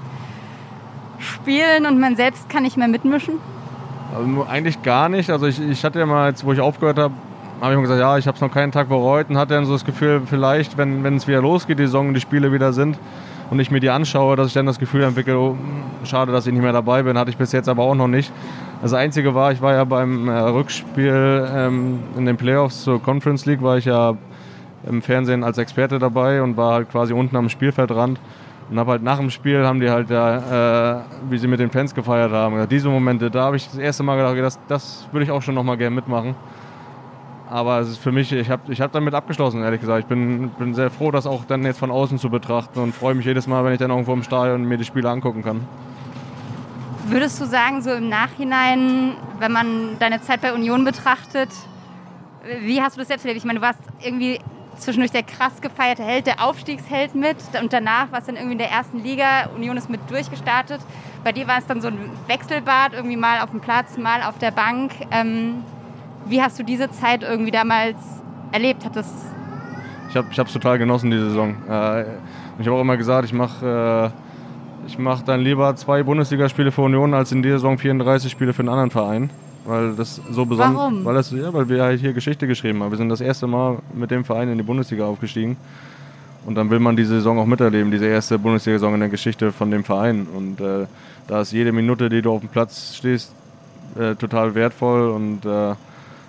spielen und man selbst kann nicht mehr mitmischen? Also eigentlich gar nicht. Also ich, ich hatte ja mal, jetzt, wo ich aufgehört habe, habe ich mir gesagt, ja, ich habe es noch keinen Tag bereut und hatte dann so das Gefühl, vielleicht, wenn wenn es wieder losgeht, die Saison und die Spiele wieder sind und ich mir die anschaue, dass ich dann das Gefühl entwickle, oh, schade, dass ich nicht mehr dabei bin, hatte ich bis jetzt aber auch noch nicht. Das Einzige war, ich war ja beim äh, Rückspiel ähm, in den Playoffs zur Conference League, war ich ja im Fernsehen als Experte dabei und war halt quasi unten am Spielfeldrand und habe halt nach dem Spiel, haben die halt ja, äh, wie sie mit den Fans gefeiert haben. Und diese Momente, da habe ich das erste Mal gedacht, das, das würde ich auch schon noch mal gerne mitmachen. Aber es ist für mich, ich habe ich hab damit abgeschlossen, ehrlich gesagt. Ich bin, bin sehr froh, das auch dann jetzt von außen zu betrachten und freue mich jedes Mal, wenn ich dann irgendwo im Stadion mir die Spiele angucken kann. Würdest du sagen, so im Nachhinein, wenn man deine Zeit bei Union betrachtet, wie hast du das selbst erlebt? Ich meine, du warst irgendwie zwischendurch der krass gefeierte Held, der Aufstiegsheld mit und danach warst du dann irgendwie in der ersten Liga, Union ist mit durchgestartet. Bei dir war es dann so ein Wechselbad, irgendwie mal auf dem Platz, mal auf der Bank. Ähm, wie hast du diese Zeit irgendwie damals erlebt? Hat das ich habe es total genossen, die Saison. Äh, ich habe auch immer gesagt, ich mache... Äh, Ich mache dann lieber zwei Bundesligaspiele für Union als in dieser Saison vierunddreißig Spiele für einen anderen Verein. Weil das so besonders. Warum? Weil, das, ja, weil wir halt hier Geschichte geschrieben haben. Wir sind das erste Mal mit dem Verein in die Bundesliga aufgestiegen. Und dann will man diese Saison auch miterleben, diese erste Bundesliga-Saison in der Geschichte von dem Verein. Und äh, da ist jede Minute, die du auf dem Platz stehst, äh, total wertvoll. Und äh,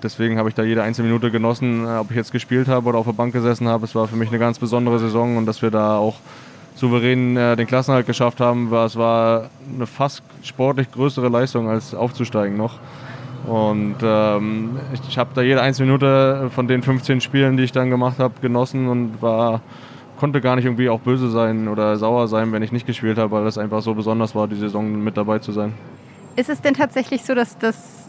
deswegen habe ich da jede einzelne Minute genossen, ob ich jetzt gespielt habe oder auf der Bank gesessen habe. Es war für mich eine ganz besondere Saison und dass wir da auch souverän äh, den Klassenerhalt geschafft haben, war, es war eine fast sportlich größere Leistung als aufzusteigen noch. Und ähm, ich, ich habe da jede einzelne Minute von den fünfzehn Spielen, die ich dann gemacht habe, genossen und war, konnte gar nicht irgendwie auch böse sein oder sauer sein, wenn ich nicht gespielt habe, weil das einfach so besonders war, die Saison mit dabei zu sein. Ist es denn tatsächlich so, dass das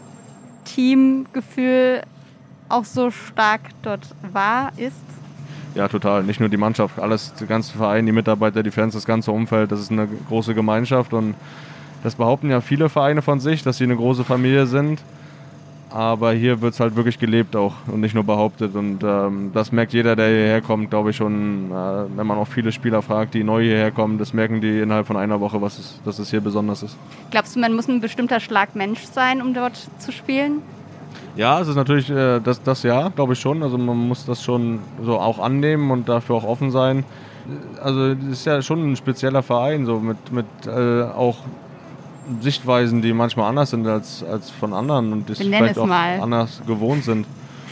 Teamgefühl auch so stark dort war, ist? Ja, total. Nicht nur die Mannschaft, alles, der ganze Verein, die Mitarbeiter, die Fans, das ganze Umfeld, das ist eine große Gemeinschaft und das behaupten ja viele Vereine von sich, dass sie eine große Familie sind, aber hier wird es halt wirklich gelebt auch und nicht nur behauptet und ähm, das merkt jeder, der hierher kommt, glaube ich schon, äh, wenn man auch viele Spieler fragt, die neu hierher kommen, das merken die innerhalb von einer Woche, was es, dass es hier besonders ist. Glaubst du, man muss ein bestimmter Schlag Mensch sein, um dort zu spielen? Ja, es ist natürlich äh, das, das ja, glaube ich schon. Also man muss das schon so auch annehmen und dafür auch offen sein. Also es ist ja schon ein spezieller Verein, so mit, mit äh, auch Sichtweisen, die manchmal anders sind als, als von anderen und die vielleicht auch mal. anders gewohnt sind.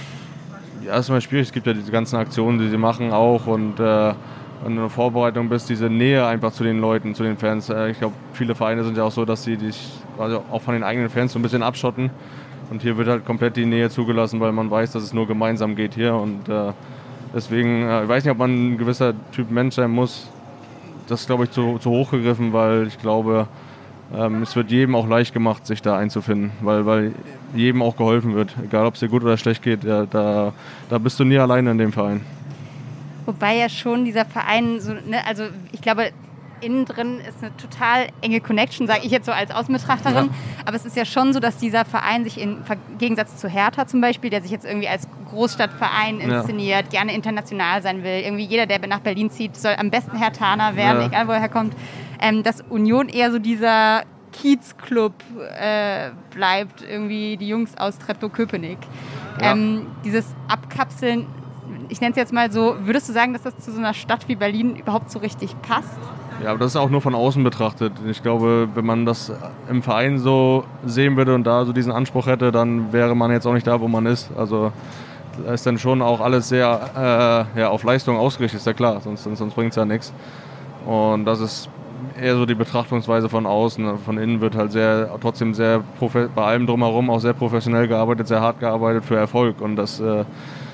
Ja, es ist immer schwierig. Es gibt ja diese ganzen Aktionen, die sie machen auch und äh, in der Vorbereitung bis diese Nähe einfach zu den Leuten, zu den Fans. Äh, ich glaube, viele Vereine sind ja auch so, dass sie sich also auch von den eigenen Fans so ein bisschen abschotten. Und hier wird halt komplett die Nähe zugelassen, weil man weiß, dass es nur gemeinsam geht hier. Und äh, deswegen, äh, ich weiß nicht, ob man ein gewisser Typ Mensch sein muss. Das ist, glaube ich, zu, zu hoch gegriffen, weil ich glaube, ähm, es wird jedem auch leicht gemacht, sich da einzufinden. Weil, weil jedem auch geholfen wird. Egal, ob es dir gut oder schlecht geht, ja, da, da bist du nie alleine in dem Verein. Wobei ja schon dieser Verein, so, ne, also ich glaube, innen drin ist eine total enge Connection, sage ich jetzt so als Außenbetrachterin. Ja. Aber es ist ja schon so, dass dieser Verein sich im Gegensatz zu Hertha zum Beispiel, der sich jetzt irgendwie als Großstadtverein inszeniert, ja. gerne international sein will. Irgendwie jeder, der nach Berlin zieht, soll am besten Herthaner werden, ja. egal wo er herkommt. Ähm, dass Union eher so dieser Kiezclub äh, bleibt, irgendwie die Jungs aus Treptow-Köpenick. Ja. Ähm, dieses Abkapseln, ich nenne es jetzt mal so, würdest du sagen, dass das zu so einer Stadt wie Berlin überhaupt so richtig passt? Ja, aber das ist auch nur von außen betrachtet. Ich glaube, wenn man das im Verein so sehen würde und da so diesen Anspruch hätte, dann wäre man jetzt auch nicht da, wo man ist. Also da ist dann schon auch alles sehr äh, ja, auf Leistung ausgerichtet, ist ja klar, sonst, sonst bringt es ja nichts. Und das ist eher so die Betrachtungsweise von außen. Von innen wird halt sehr, trotzdem sehr, bei allem drumherum auch sehr professionell gearbeitet, sehr hart gearbeitet für Erfolg. Und das, äh,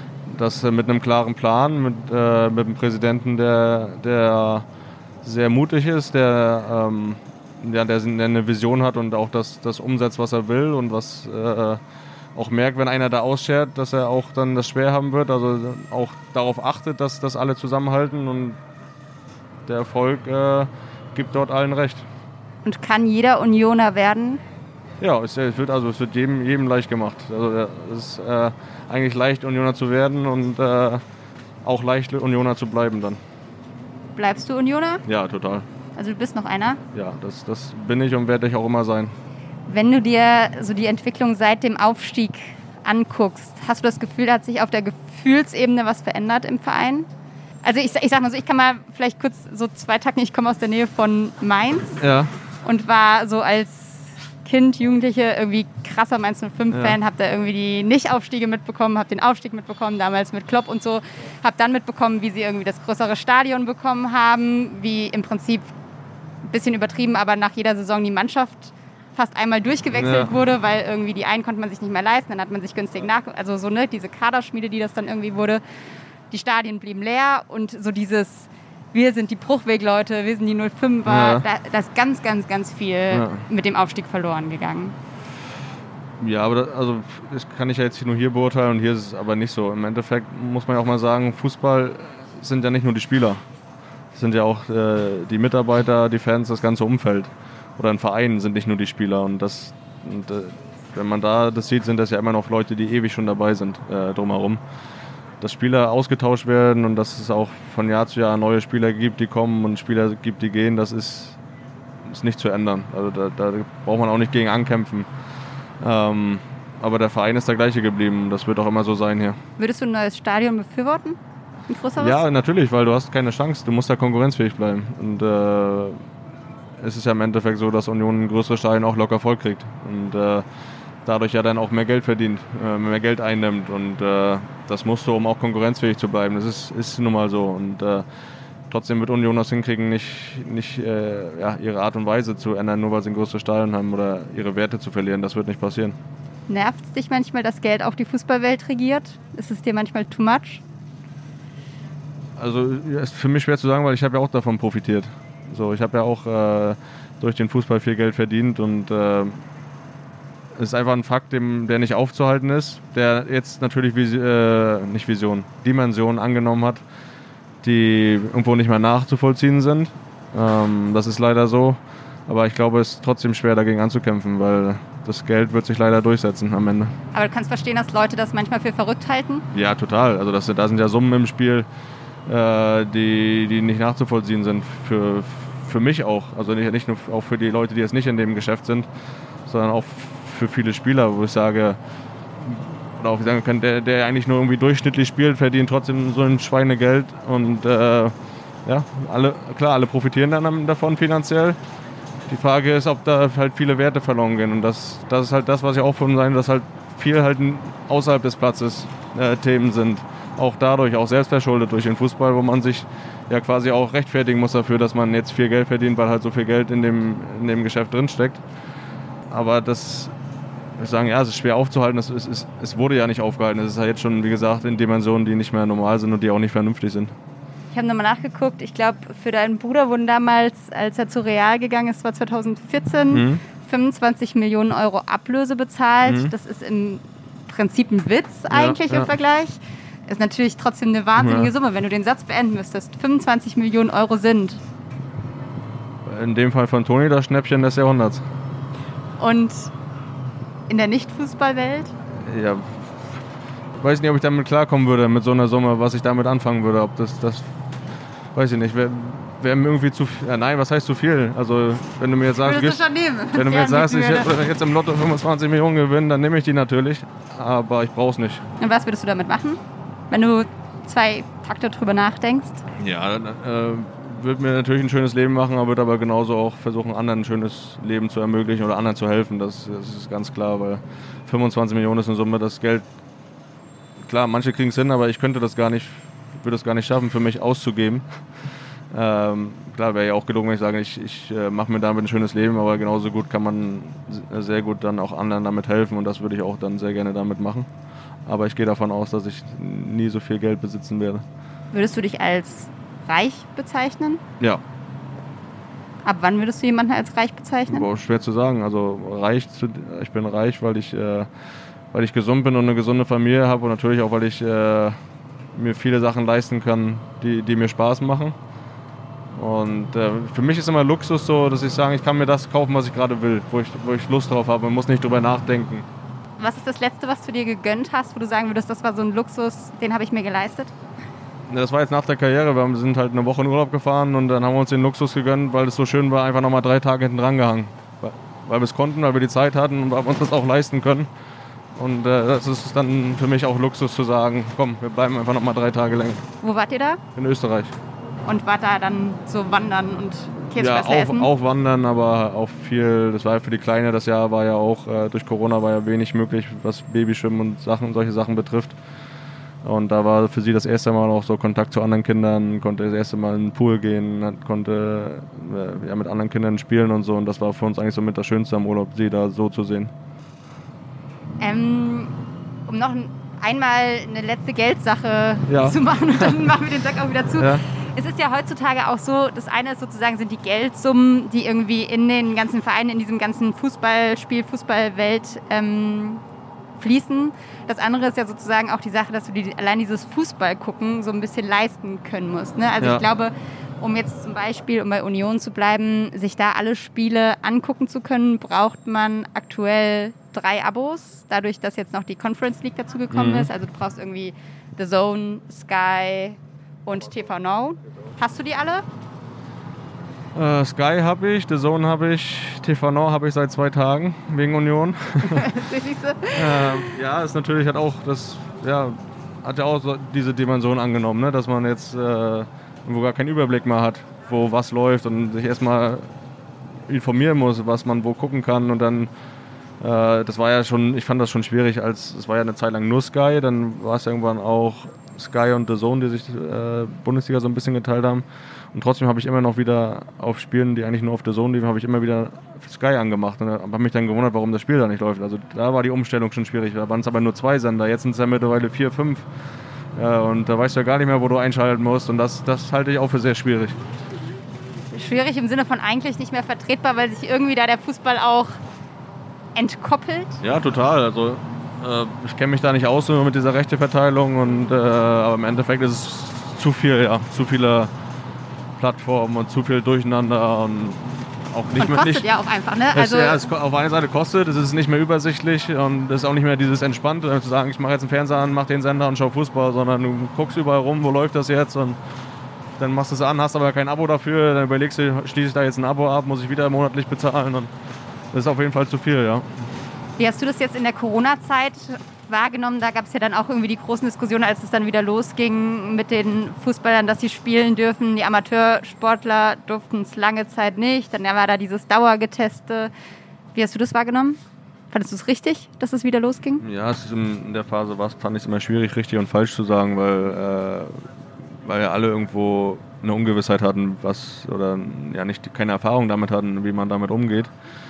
das mit einem klaren Plan, mit, äh, mit einem Präsidenten, der, der sehr mutig ist, der, ähm, ja, der eine Vision hat und auch das, das umsetzt, was er will und was äh, auch merkt, wenn einer da ausschert, dass er auch dann das schwer haben wird, also auch darauf achtet, dass, dass alle zusammenhalten und der Erfolg äh, gibt dort allen recht. Und kann jeder Unioner werden? Ja, es wird, also es wird jedem, jedem leicht gemacht. Also es ist äh, eigentlich leicht, Unioner zu werden und äh, auch leicht, Unioner zu bleiben dann. Bleibst du Unioner? Ja, total. Also du bist noch einer? Ja, das, das bin ich und werde ich auch immer sein. Wenn du dir so die Entwicklung seit dem Aufstieg anguckst, hast du das Gefühl, da hat sich auf der Gefühlsebene was verändert im Verein? Also ich, ich sag mal so, ich kann mal vielleicht kurz so zwei Takten, ich komme aus der Nähe von Mainz ja. und war so als Kind, Jugendliche irgendwie krasser Mainz null fünf Fan, ja. habe da irgendwie die Nicht-Aufstiege mitbekommen, habe den Aufstieg mitbekommen, damals mit Klopp und so, habe dann mitbekommen, wie sie irgendwie das größere Stadion bekommen haben, wie im Prinzip ein bisschen übertrieben, aber nach jeder Saison die Mannschaft fast einmal durchgewechselt ja. wurde, weil irgendwie die einen konnte man sich nicht mehr leisten, dann hat man sich günstig nach, also so ne, diese Kaderschmiede, die das dann irgendwie wurde, die Stadien blieben leer und so dieses wir sind die Bruchwegleute, wir sind die null fünfer, ja. da, da ist ganz, ganz, ganz viel ja. mit dem Aufstieg verloren gegangen. Ja, aber das, also das kann ich ja jetzt nur hier beurteilen und hier ist es aber nicht so. Im Endeffekt muss man ja auch mal sagen, Fußball sind ja nicht nur die Spieler. Es sind ja auch äh, die Mitarbeiter, die Fans, das ganze Umfeld. Oder ein Verein sind nicht nur die Spieler. Und, das, und äh, wenn man da das sieht, sind das ja immer noch Leute, die ewig schon dabei sind äh, drumherum. Dass Spieler ausgetauscht werden und dass es auch von Jahr zu Jahr neue Spieler gibt, die kommen und Spieler gibt, die gehen, das ist, ist nicht zu ändern. Also da, da braucht man auch nicht gegen ankämpfen. Ähm, aber der Verein ist der gleiche geblieben. Das wird auch immer so sein hier. Würdest du ein neues Stadion befürworten? Ein größeres? Ja, natürlich, weil du hast keine Chance. Du musst da konkurrenzfähig bleiben. Und äh, es ist ja im Endeffekt so, dass Union ein größeres Stadion auch locker voll kriegt. Und äh, dadurch ja dann auch mehr Geld verdient, äh, mehr Geld einnimmt. Und äh, das musst du, um auch konkurrenzfähig zu bleiben. Das ist, ist nun mal so. Und äh, trotzdem wird Union das hinkriegen, nicht, nicht äh, ja, ihre Art und Weise zu ändern, nur weil sie ein größeres Stadion haben oder ihre Werte zu verlieren. Das wird nicht passieren. Nervt es dich manchmal, dass Geld auch die Fußballwelt regiert? Ist es dir manchmal too much? Also ja, ist für mich schwer zu sagen, weil ich habe ja auch davon profitiert. So, ich habe ja auch äh, durch den Fußball viel Geld verdient und äh, es ist einfach ein Fakt, dem, der nicht aufzuhalten ist, der jetzt natürlich Visi- äh, nicht Vision, Dimensionen angenommen hat, die irgendwo nicht mehr nachzuvollziehen sind. Ähm, das ist leider so, aber ich glaube, es ist trotzdem schwer dagegen anzukämpfen, weil das Geld wird sich leider durchsetzen am Ende. Aber du kannst verstehen, dass Leute das manchmal für verrückt halten? Ja, total. Also das, da sind ja Summen im Spiel, äh, die, die nicht nachzuvollziehen sind. Für, für mich auch. Also nicht, nicht nur auch für die Leute, die jetzt nicht in dem Geschäft sind, sondern auch für viele Spieler, wo ich sage, oder auch sagen kann, der, der eigentlich nur irgendwie durchschnittlich spielt, verdient trotzdem so ein Schweinegeld. Und äh, ja, alle, klar, alle profitieren dann davon finanziell. Die Frage ist, ob da halt viele Werte verloren gehen. Und das, das ist halt das, was ich auch von sagen, dass halt viel halt außerhalb des Platzes äh, Themen sind. Auch dadurch, auch selbstverschuldet durch den Fußball, wo man sich ja quasi auch rechtfertigen muss dafür, dass man jetzt viel Geld verdient, weil halt so viel Geld in dem, in dem Geschäft drinsteckt. Aber das, ich sagen, ja, es ist schwer aufzuhalten. Es, es, es, es wurde ja nicht aufgehalten. Es ist ja jetzt schon, wie gesagt, in Dimensionen, die nicht mehr normal sind und die auch nicht vernünftig sind. Ich habe nochmal nachgeguckt. Ich glaube, für deinen Bruder wurden damals, als er zu Real gegangen ist, war zwanzig vierzehn, mhm. fünfundzwanzig Millionen Euro Ablöse bezahlt. Mhm. Das ist im Prinzip ein Witz eigentlich ja, im ja. Vergleich. Ist natürlich trotzdem eine wahnsinnige ja. Summe, wenn du den Satz beenden müsstest. fünfundzwanzig Millionen Euro sind. In dem Fall von Toni das Schnäppchen des Jahrhunderts. Und in der Nicht-Fußballwelt? Ja, ich weiß nicht, ob ich damit klarkommen würde, mit so einer Summe, was ich damit anfangen würde. Ob das, das weiß ich nicht, wäre wär mir irgendwie zu viel. Ja, nein, was heißt zu viel? Also, wenn du mir jetzt sagst, Würdest du schon nehmen? wenn du mir jetzt sagst, ich jetzt im Lotto fünfundzwanzig Millionen gewinne, dann nehme ich die natürlich, aber ich brauche es nicht. Und was würdest du damit machen, wenn du zwei Takte drüber nachdenkst? Ja, dann äh, würde mir natürlich ein schönes Leben machen, aber würde aber genauso auch versuchen, anderen ein schönes Leben zu ermöglichen oder anderen zu helfen. Das, das ist ganz klar, weil fünfundzwanzig Millionen ist eine Summe, das Geld, klar, manche kriegen es hin, aber ich könnte das gar nicht, würde es gar nicht schaffen, für mich auszugeben. Ähm, klar, wäre ja auch gelungen, wenn ich sage, ich, ich äh, mache mir damit ein schönes Leben, aber genauso gut kann man sehr gut dann auch anderen damit helfen und das würde ich auch dann sehr gerne damit machen. Aber ich gehe davon aus, dass ich nie so viel Geld besitzen werde. Würdest du dich als reich bezeichnen? Ja. Ab wann würdest du jemanden als reich bezeichnen? Aber schwer zu sagen. Also reich, ich bin reich, weil ich, äh, weil ich gesund bin und eine gesunde Familie habe und natürlich auch, weil ich äh, mir viele Sachen leisten kann, die, die mir Spaß machen. Und äh, für mich ist immer Luxus so, dass ich sage, ich kann mir das kaufen, was ich gerade will, wo ich, wo ich Lust drauf habe. Man muss nicht drüber nachdenken. Was ist das Letzte, was du dir gegönnt hast, wo du sagen würdest, das war so ein Luxus, den habe ich mir geleistet? Das war jetzt nach der Karriere. Wir sind halt eine Woche in Urlaub gefahren und dann haben wir uns den Luxus gegönnt, weil es so schön war, einfach nochmal drei Tage hinten dran gehangen. Weil wir es konnten, weil wir die Zeit hatten und weil wir uns das auch leisten können. Und äh, das ist dann für mich auch Luxus zu sagen, komm, wir bleiben einfach nochmal drei Tage länger. Wo wart ihr da? In Österreich. Und wart da dann so wandern und Käsespätzle ja, essen? Ja, auch wandern, aber auch viel, das war für die Kleine, das Jahr war ja auch, äh, durch Corona war ja wenig möglich, was Babyschwimmen und Sachen, solche Sachen betrifft. Und da war für sie das erste Mal auch so Kontakt zu anderen Kindern, konnte das erste Mal in den Pool gehen, konnte äh, ja, mit anderen Kindern spielen und so. Und das war für uns eigentlich so mit das Schönste am Urlaub, sie da so zu sehen. Ähm, um noch einmal eine letzte Geldsache ja. zu machen und dann machen wir den Sack auch wieder zu. Ja. Es ist ja heutzutage auch so, das eine ist sozusagen sind die Geldsummen, die irgendwie in den ganzen Vereinen, in diesem ganzen Fußballspiel, Fußballwelt ähm, fließen. Das andere ist ja sozusagen auch die Sache, dass du dir allein dieses Fußballgucken so ein bisschen leisten können musst. Ne? Also ja. ich glaube, um jetzt zum Beispiel, um bei Union zu bleiben, sich da alle Spiele angucken zu können, braucht man aktuell drei Abos. Dadurch, dass jetzt noch die Conference League dazugekommen mhm. ist. Also du brauchst irgendwie The Zone, Sky und T V Now. Hast du die alle? Äh, Sky habe ich, The Zone habe ich, T V Now habe ich seit zwei Tagen wegen Union. äh, ja, ist natürlich hat auch das, ja, hat ja auch so diese Dimension angenommen, ne? Dass man jetzt äh, wo gar keinen Überblick mehr hat, wo was läuft und sich erstmal informieren muss, was man wo gucken kann und dann Äh, das war ja schon, ich fand das schon schwierig, als es war ja eine Zeit lang nur Sky, dann war es irgendwann auch Sky und The Zone, die sich äh, Bundesliga so ein bisschen geteilt haben. Und trotzdem habe ich immer noch wieder auf Spielen, die eigentlich nur auf The Zone liefen, habe ich immer wieder Sky angemacht und habe mich dann gewundert, warum das Spiel da nicht läuft. Also da war die Umstellung schon schwierig. Da waren es aber nur zwei Sender, jetzt sind es ja mittlerweile vier, fünf. Ja, und da weißt du ja gar nicht mehr, wo du einschalten musst. Und das, das halte ich auch für sehr schwierig. Schwierig im Sinne von eigentlich nicht mehr vertretbar, weil sich irgendwie da der Fußball auch entkoppelt? Ja, total. Also äh, ich kenne mich da nicht aus mit dieser Rechteverteilung, und, äh, aber im Endeffekt ist es zu viel, ja, zu viele Plattformen und zu viel Durcheinander und auch nicht und mehr. Kostet nicht, ja auch einfach, ne? Es, Also ja, es auf einer Seite kostet, es ist nicht mehr übersichtlich und es ist auch nicht mehr dieses Entspannte, zu sagen, ich mache jetzt einen Fernseher an, mache den Sender und schau Fußball, sondern du guckst überall rum, wo läuft das jetzt, und dann machst du es an, hast aber kein Abo dafür, dann überlegst du, schließe ich da jetzt ein Abo ab, muss ich wieder monatlich bezahlen, und das ist auf jeden Fall zu viel, ja. Wie hast du das jetzt in der Corona-Zeit wahrgenommen? Da gab es ja dann auch irgendwie die großen Diskussionen, als es dann wieder losging mit den Fußballern, dass sie spielen dürfen. Die Amateursportler durften es lange Zeit nicht. Dann war da dieses Dauergeteste. Wie hast du das wahrgenommen? Fandest du es richtig, dass es wieder losging? Ja, es ist in der Phase war, fand ich es immer schwierig, richtig und falsch zu sagen, weil, äh, weil ja alle irgendwo eine Ungewissheit hatten, was oder ja nicht keine Erfahrung damit hatten, wie man damit umgeht.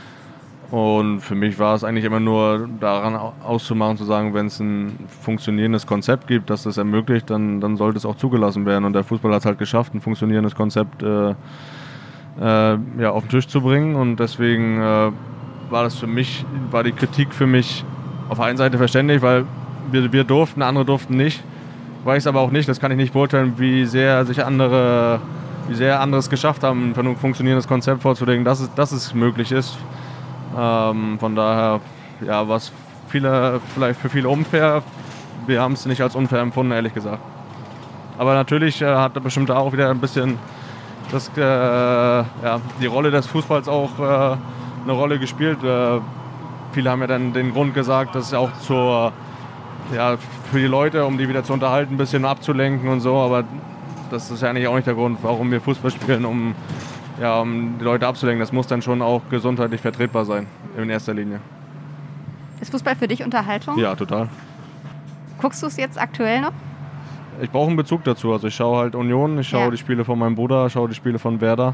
Und für mich war es eigentlich immer nur daran auszumachen, zu sagen, wenn es ein funktionierendes Konzept gibt, das das ermöglicht, dann, dann sollte es auch zugelassen werden. Und der Fußball hat es halt geschafft, ein funktionierendes Konzept äh, äh, ja, auf den Tisch zu bringen. Und deswegen äh, war das für mich, war die Kritik für mich auf der einen Seite verständlich, weil wir, wir durften, andere durften nicht. Weiß aber auch nicht, das kann ich nicht beurteilen, wie sehr sich andere, wie sehr andere es geschafft haben, ein funktionierendes Konzept vorzulegen, dass es, dass es möglich ist. Ähm, von daher, ja, was viele, vielleicht für viele unfair. Wir haben es nicht als unfair empfunden, ehrlich gesagt. Aber natürlich äh, hat bestimmt auch wieder ein bisschen das, äh, ja, die Rolle des Fußballs auch äh, eine Rolle gespielt. Äh, viele haben ja dann den Grund gesagt, dass es auch zur, ja, für die Leute, um die wieder zu unterhalten, ein bisschen abzulenken und so. Aber das ist ja eigentlich auch nicht der Grund, warum wir Fußball spielen, um Ja, um die Leute abzulenken. Das muss dann schon auch gesundheitlich vertretbar sein, in erster Linie. Ist Fußball für dich Unterhaltung? Ja, total. Guckst du es jetzt aktuell noch? Ich brauche einen Bezug dazu. Also ich schaue halt Union, ich schaue ja. die Spiele von meinem Bruder, schaue die Spiele von Werder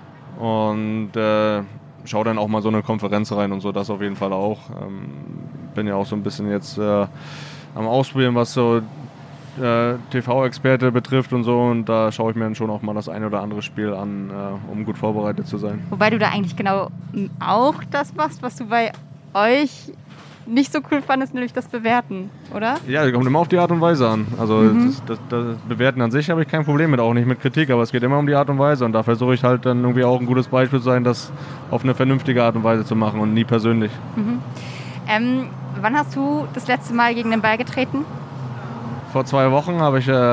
und äh, schaue dann auch mal so eine Konferenz rein und so, das auf jeden Fall auch. Ähm, bin ja auch so ein bisschen jetzt äh, am Ausprobieren, was so Äh, T V-Experte betrifft und so, und da schaue ich mir dann schon auch mal das eine oder andere Spiel an, äh, um gut vorbereitet zu sein. Wobei du da eigentlich genau auch das machst, was du bei euch nicht so cool fandest, nämlich das Bewerten, oder? Ja, das kommt immer auf die Art und Weise an. Also mhm. das, das, das Bewerten an sich habe ich kein Problem mit, auch nicht mit Kritik, aber es geht immer um die Art und Weise, und da versuche ich halt dann irgendwie auch ein gutes Beispiel zu sein, das auf eine vernünftige Art und Weise zu machen und nie persönlich. Mhm. Ähm, wann hast du das letzte Mal gegen den Ball getreten? Vor zwei Wochen habe ich äh,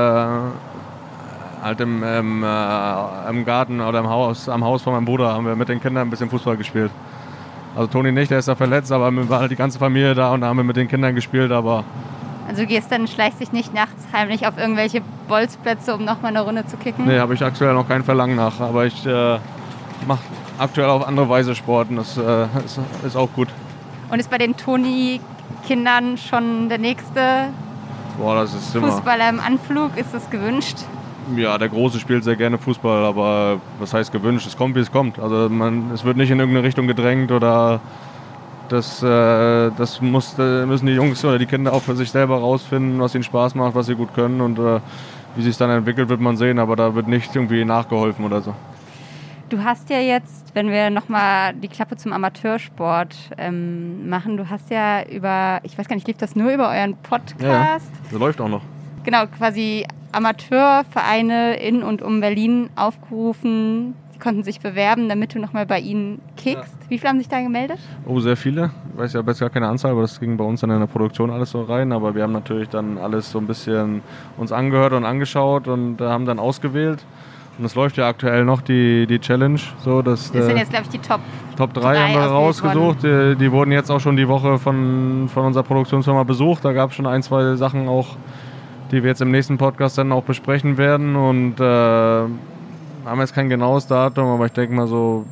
halt im, im, äh, im Garten oder im Haus, am Haus von meinem Bruder haben wir mit den Kindern ein bisschen Fußball gespielt. Also Toni nicht, der ist da verletzt, aber wir waren halt die ganze Familie da und da haben wir mit den Kindern gespielt. Aber also du gehst dann, schleichst dich nicht nachts heimlich auf irgendwelche Bolzplätze, um nochmal eine Runde zu kicken? Nee, habe ich aktuell noch kein Verlangen nach, aber ich äh, mache aktuell auf andere Weise Sport und das äh, ist, ist auch gut. Und ist bei den Toni-Kindern schon der nächste Boah, das ist immer Fußballer im Anflug? Ist das gewünscht? Ja, der Große spielt sehr gerne Fußball, aber was heißt gewünscht? Es kommt, wie es kommt. Also man, es wird nicht in irgendeine Richtung gedrängt oder das, äh, das muss, äh, müssen die Jungs oder die Kinder auch für sich selber rausfinden, was ihnen Spaß macht, was sie gut können, und äh, wie sich es dann entwickelt, wird man sehen, aber da wird nicht irgendwie nachgeholfen oder so. Du hast ja jetzt, wenn wir nochmal die Klappe zum Amateursport ähm, machen, du hast ja über, ich weiß gar nicht, lief das nur über euren Podcast? Ja, ja. Das läuft auch noch. Genau, quasi Amateurvereine in und um Berlin aufgerufen, sie konnten sich bewerben, damit du nochmal bei ihnen kickst. Ja. Wie viele haben sich da gemeldet? Oh, sehr viele. Ich weiß ja besser gar keine Anzahl, aber das ging bei uns dann in der Produktion alles so rein. Aber wir haben natürlich dann alles so ein bisschen uns angehört und angeschaut und äh, haben dann ausgewählt. Und es läuft ja aktuell noch die, die Challenge. So, dass, das sind jetzt, glaube ich, die Top Top drei haben wir rausgesucht. Die, die wurden jetzt auch schon die Woche von, von unserer Produktionsfirma besucht. Da gab es schon ein, zwei Sachen auch, die wir jetzt im nächsten Podcast dann auch besprechen werden. Und äh, haben jetzt kein genaues Datum, aber ich denke mal so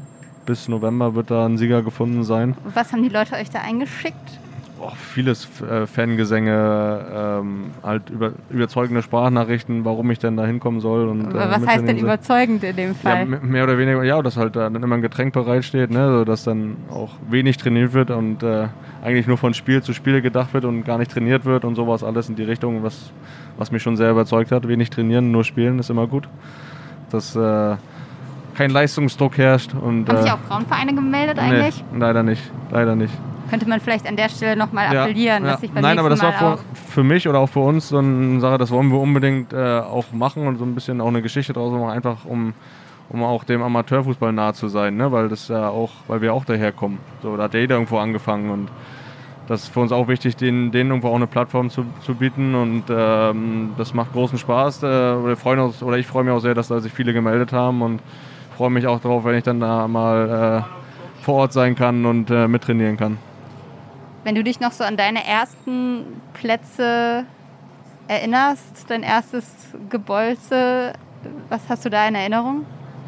bis November wird da ein Sieger gefunden sein. Was haben die Leute euch da eingeschickt? Oh, vieles äh, Fangesänge, ähm, halt über, überzeugende Sprachnachrichten, warum ich denn da hinkommen soll. Und, äh, was heißt denn überzeugend in dem Fall? Ja, mehr oder weniger, ja, dass halt dann immer ein Getränk bereitsteht, ne, so dass dann auch wenig trainiert wird und äh, eigentlich nur von Spiel zu Spiel gedacht wird und gar nicht trainiert wird und sowas alles in die Richtung, was, was mich schon sehr überzeugt hat. Wenig trainieren, nur spielen ist immer gut. Dass äh, kein Leistungsdruck herrscht. Und, haben äh, sich auch Frauenvereine gemeldet eigentlich? Nee, leider nicht, leider nicht. Könnte man vielleicht an der Stelle nochmal appellieren, ja, dass sich beim Nein, aber das Mal war für, für mich oder auch für uns so eine Sache, das wollen wir unbedingt äh, auch machen und so ein bisschen auch eine Geschichte draus machen, einfach um, um auch dem Amateurfußball nahe zu sein, ne? Weil das ja auch, weil wir auch daherkommen. So, da hat jeder irgendwo angefangen und das ist für uns auch wichtig, denen, denen irgendwo auch eine Plattform zu, zu bieten und ähm, das macht großen Spaß. Äh, wir freuen uns, oder ich freue mich auch sehr, dass da sich viele gemeldet haben und freue mich auch darauf, wenn ich dann da mal äh, vor Ort sein kann und äh, mittrainieren kann. Wenn du dich noch so an deine ersten Plätze erinnerst, dein erstes Gebolze, was hast du da in Erinnerung?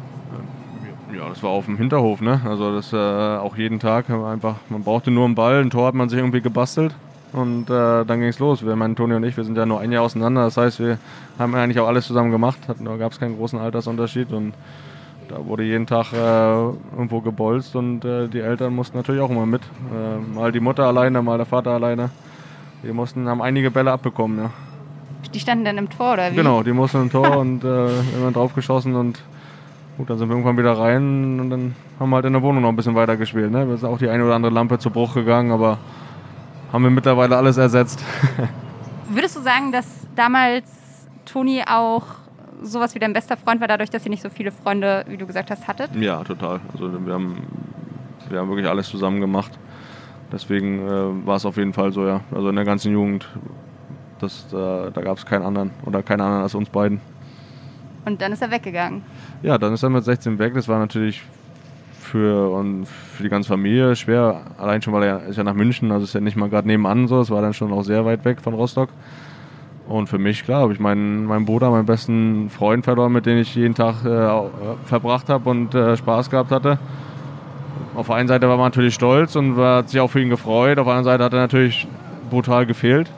Ja, das war auf dem Hinterhof, ne? Also das äh, auch jeden Tag einfach, man brauchte nur einen Ball, ein Tor hat man sich irgendwie gebastelt und äh, dann ging es los. Wir, mein Toni und ich, wir sind ja nur ein Jahr auseinander, das heißt, wir haben eigentlich auch alles zusammen gemacht, da gab es keinen großen Altersunterschied und da wurde jeden Tag äh, irgendwo gebolzt und äh, die Eltern mussten natürlich auch immer mit. Äh, mal die Mutter alleine, mal der Vater alleine. Die mussten, haben einige Bälle abbekommen, ja. Die standen dann im Tor, oder wie? Genau, die mussten im Tor und äh, immer drauf geschossen und gut, dann sind wir irgendwann wieder rein und dann haben wir halt in der Wohnung noch ein bisschen weiter gespielt. Ne? Da ist auch die eine oder andere Lampe zu Bruch gegangen, aber haben wir mittlerweile alles ersetzt. Würdest du sagen, dass damals Toni auch sowas wie dein bester Freund war, dadurch, dass ihr nicht so viele Freunde, wie du gesagt hast, hattet? Ja, total. Also wir haben, wir haben wirklich alles zusammen gemacht. Deswegen äh, war es auf jeden Fall so, ja. Also in der ganzen Jugend, das, äh, da gab es keinen anderen oder keinen anderen als uns beiden. Und dann ist er weggegangen? Ja, dann ist er mit sechzehn weg. Das war natürlich für, und für die ganze Familie schwer. Allein schon, weil er ist ja nach München, also ist ja nicht mal gerade nebenan so. Es war dann schon auch sehr weit weg von Rostock. Und für mich, klar, habe ich meinen, meinen Bruder, meinen besten Freund verloren, mit dem ich jeden Tag äh, verbracht habe und äh, Spaß gehabt hatte. Auf der einen Seite war man natürlich stolz und war, hat sich auch für ihn gefreut. Auf der anderen Seite hat er natürlich brutal gefehlt.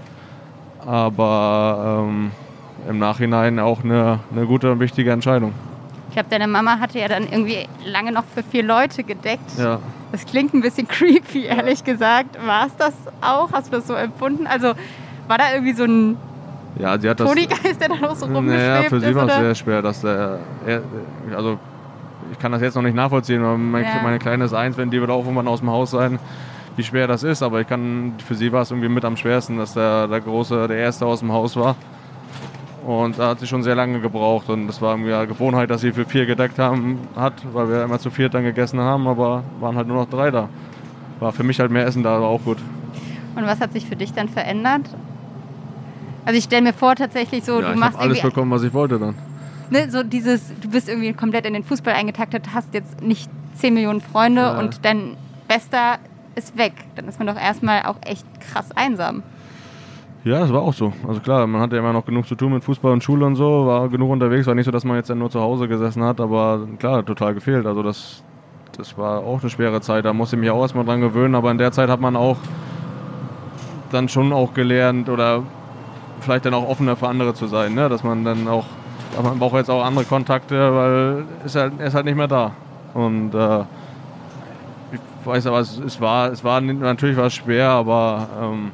Aber ähm, im Nachhinein auch eine, eine gute und wichtige Entscheidung. Ich glaube, deine Mama hatte ja dann irgendwie lange noch für vier Leute gedeckt. Ja. Das klingt ein bisschen creepy, ehrlich ja. gesagt. War es das auch? Hast du das so empfunden? Also war da irgendwie so ein ja, sie hat das, Toni-Geist, der da noch so rumgeschwebt naja, für sie ist? war es oder? sehr schwer, dass der, er, also ich kann das jetzt noch nicht nachvollziehen, weil mein, ja. meine Kleine ist eins, wenn die wird auch irgendwann aus dem Haus sein, wie schwer das ist, aber ich kann, für sie war es irgendwie mit am schwersten, dass der, der Große, der Erste aus dem Haus war. Und da hat sie schon sehr lange gebraucht und das war irgendwie eine Gewohnheit, dass sie für vier gedeckt haben, hat, weil wir immer zu viert dann gegessen haben, aber waren halt nur noch drei da. War für mich halt mehr Essen da, aber auch gut. Und was hat sich für dich dann verändert? Also ich stelle mir vor tatsächlich so, ja, du ich machst hab alles irgendwie bekommen, was ich wollte dann. Ne, so dieses, du bist irgendwie komplett in den Fußball eingetaktet, hast jetzt nicht zehn Millionen Freunde ja. und dein Bester ist weg. Dann ist man doch erstmal auch echt krass einsam. Ja, das war auch so. Also klar, man hatte ja immer noch genug zu tun mit Fußball und Schule und so, war genug unterwegs, war nicht so, dass man jetzt dann nur zu Hause gesessen hat, aber klar, total gefehlt. Also das, das war auch eine schwere Zeit, da musste ich mich auch erstmal dran gewöhnen, aber in der Zeit hat man auch dann schon auch gelernt oder vielleicht dann auch offener für andere zu sein, ne? Dass man dann auch, man braucht jetzt auch andere Kontakte, weil ist halt, er ist halt nicht mehr da. Und äh, ich weiß aber, es, es war, es war natürlich war es schwer, aber ähm,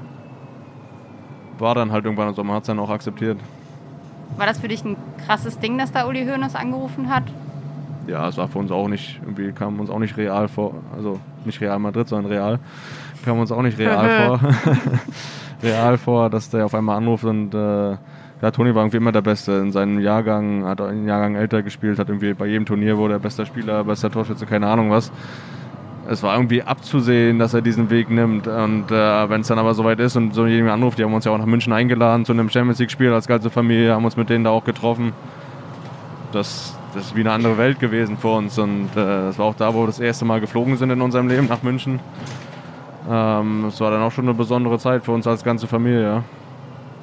war dann halt irgendwann so, man hat es dann auch akzeptiert. War das für dich ein krasses Ding, dass da Uli Hoeneß angerufen hat? Ja, es war für uns auch nicht, irgendwie kam uns auch nicht real vor, also nicht Real Madrid, sondern Real, kam uns auch nicht real vor. real vor, dass der auf einmal anruft und äh, ja, Toni war irgendwie immer der Beste in seinem Jahrgang, hat einen Jahrgang älter gespielt, hat irgendwie bei jedem Turnier wurde er bester Spieler, bester Torschütze, keine Ahnung was. Es war irgendwie abzusehen, dass er diesen Weg nimmt und äh, wenn es dann aber soweit ist und so jemand anruft, die haben uns ja auch nach München eingeladen zu einem Champions League Spiel als ganze Familie, haben uns mit denen da auch getroffen. Das, das ist wie eine andere Welt gewesen für uns und äh, das war auch da, wo wir das erste Mal geflogen sind in unserem Leben nach München. Ähm, das war dann auch schon eine besondere Zeit für uns als ganze Familie, ja.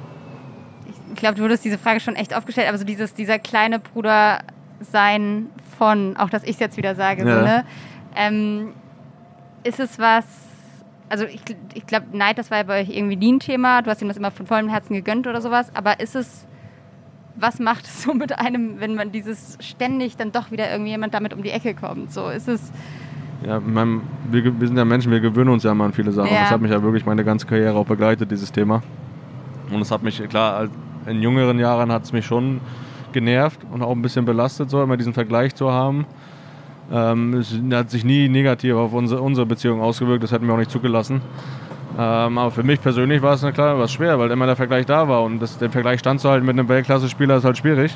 Ich glaube, du wurdest diese Frage schon echt aufgestellt, aber so dieses, dieser kleine Bruder sein von, auch dass ich es jetzt wieder sage, ja. so, ne? Ähm, ist es was, also ich, ich glaube, Neid, das war ja bei euch irgendwie nie ein Thema, du hast ihm das immer von vollem Herzen gegönnt oder sowas, aber ist es, was macht es so mit einem, wenn man dieses ständig dann doch wieder irgendwie jemand damit um die Ecke kommt, so, ist es... Ja, mein, wir, wir sind ja Menschen, wir gewöhnen uns ja immer an viele Sachen. Ja. Das hat mich ja wirklich meine ganze Karriere auch begleitet, dieses Thema. Und es hat mich, klar, in jüngeren Jahren hat es mich schon genervt und auch ein bisschen belastet, so immer diesen Vergleich zu haben. Ähm, es hat sich nie negativ auf unsere, unsere Beziehung ausgewirkt, das hätten wir auch nicht zugelassen. Ähm, aber für mich persönlich war es, na klar, was schwer, weil immer der Vergleich da war und das, den Vergleich standzuhalten mit einem Weltklasse-Spieler ist halt schwierig.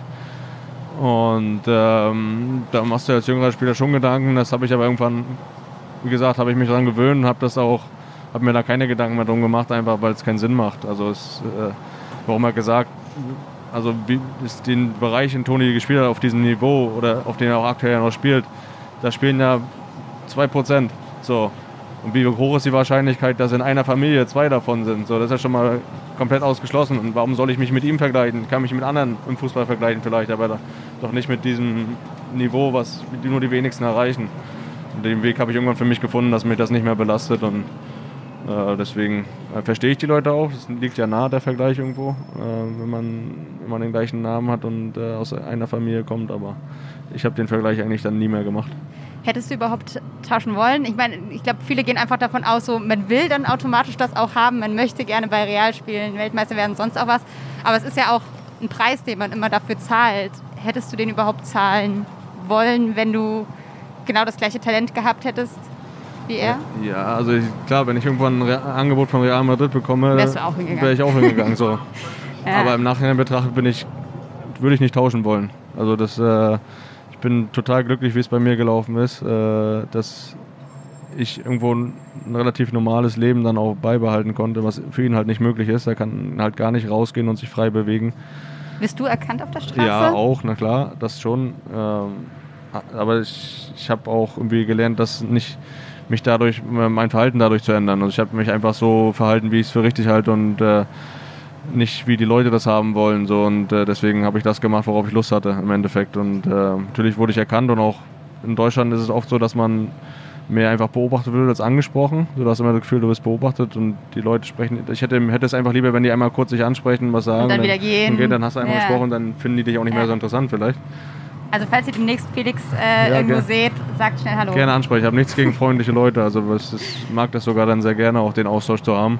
Und ähm, da machst du als jüngerer Spieler schon Gedanken, das habe ich aber irgendwann, wie gesagt, habe ich mich daran gewöhnt und habe das auch, habe mir da keine Gedanken mehr drum gemacht, einfach weil es keinen Sinn macht. Also es, äh, warum er gesagt, also wie ist den Bereich, in Toni gespielt hat, auf diesem Niveau oder auf den er auch aktuell noch spielt, da spielen ja zwei Prozent. So. Und wie hoch ist die Wahrscheinlichkeit, dass in einer Familie zwei davon sind? So, das ist ja schon mal komplett ausgeschlossen. Und warum soll ich mich mit ihm vergleichen? Ich kann mich mit anderen im Fußball vergleichen vielleicht, aber doch nicht mit diesem Niveau, was nur die wenigsten erreichen. Und den Weg habe ich irgendwann für mich gefunden, dass mich das nicht mehr belastet. Und äh, deswegen äh, verstehe ich die Leute auch. Es liegt ja nahe, der Vergleich irgendwo, äh, wenn, man, wenn man den gleichen Namen hat und äh, aus einer Familie kommt. Aber ich habe den Vergleich eigentlich dann nie mehr gemacht. Hättest du überhaupt tauschen wollen? Ich meine, ich glaube, viele gehen einfach davon aus, so, man will dann automatisch das auch haben, man möchte gerne bei Real spielen, Weltmeister werden, sonst auch was. Aber es ist ja auch ein Preis, den man immer dafür zahlt. Hättest du den überhaupt zahlen wollen, wenn du genau das gleiche Talent gehabt hättest wie er? Ja, also ich, klar, wenn ich irgendwann ein Re- Angebot von Real Madrid bekomme, wärst du auch hingegangen. wäre ich auch hingegangen. So. Ja. Aber im Nachhinein betrachtet bin ich, würde ich nicht tauschen wollen. Also das... Äh, Ich bin total glücklich, wie es bei mir gelaufen ist, äh, dass ich irgendwo ein, ein relativ normales Leben dann auch beibehalten konnte, was für ihn halt nicht möglich ist. Er kann halt gar nicht rausgehen und sich frei bewegen. Wirst du erkannt auf der Straße? Ja, auch, na klar, das schon. Ähm, aber ich, ich habe auch irgendwie gelernt, dass nicht mich dadurch, mein Verhalten dadurch zu ändern. Also ich habe mich einfach so verhalten, wie ich es für richtig halte und äh, nicht, wie die Leute das haben wollen. So. Und äh, deswegen habe ich das gemacht, worauf ich Lust hatte im Endeffekt. Und äh, natürlich wurde ich erkannt und auch in Deutschland ist es oft so, dass man mehr einfach beobachtet wird als angesprochen. Du hast immer das Gefühl, du bist beobachtet und die Leute sprechen. Ich hätte, hätte es einfach lieber, wenn die einmal kurz sich ansprechen, was sagen. Und dann wieder gehen. Dann, dann hast du einmal ja. gesprochen und dann finden die dich auch nicht ja. mehr so interessant vielleicht. Also falls ihr demnächst Felix äh, Ja, irgendwo gerne. seht, sagt schnell Hallo. Gerne ansprechen. Ich habe nichts gegen freundliche Leute. Also was, ich mag das sogar dann sehr gerne, auch den Austausch zu haben.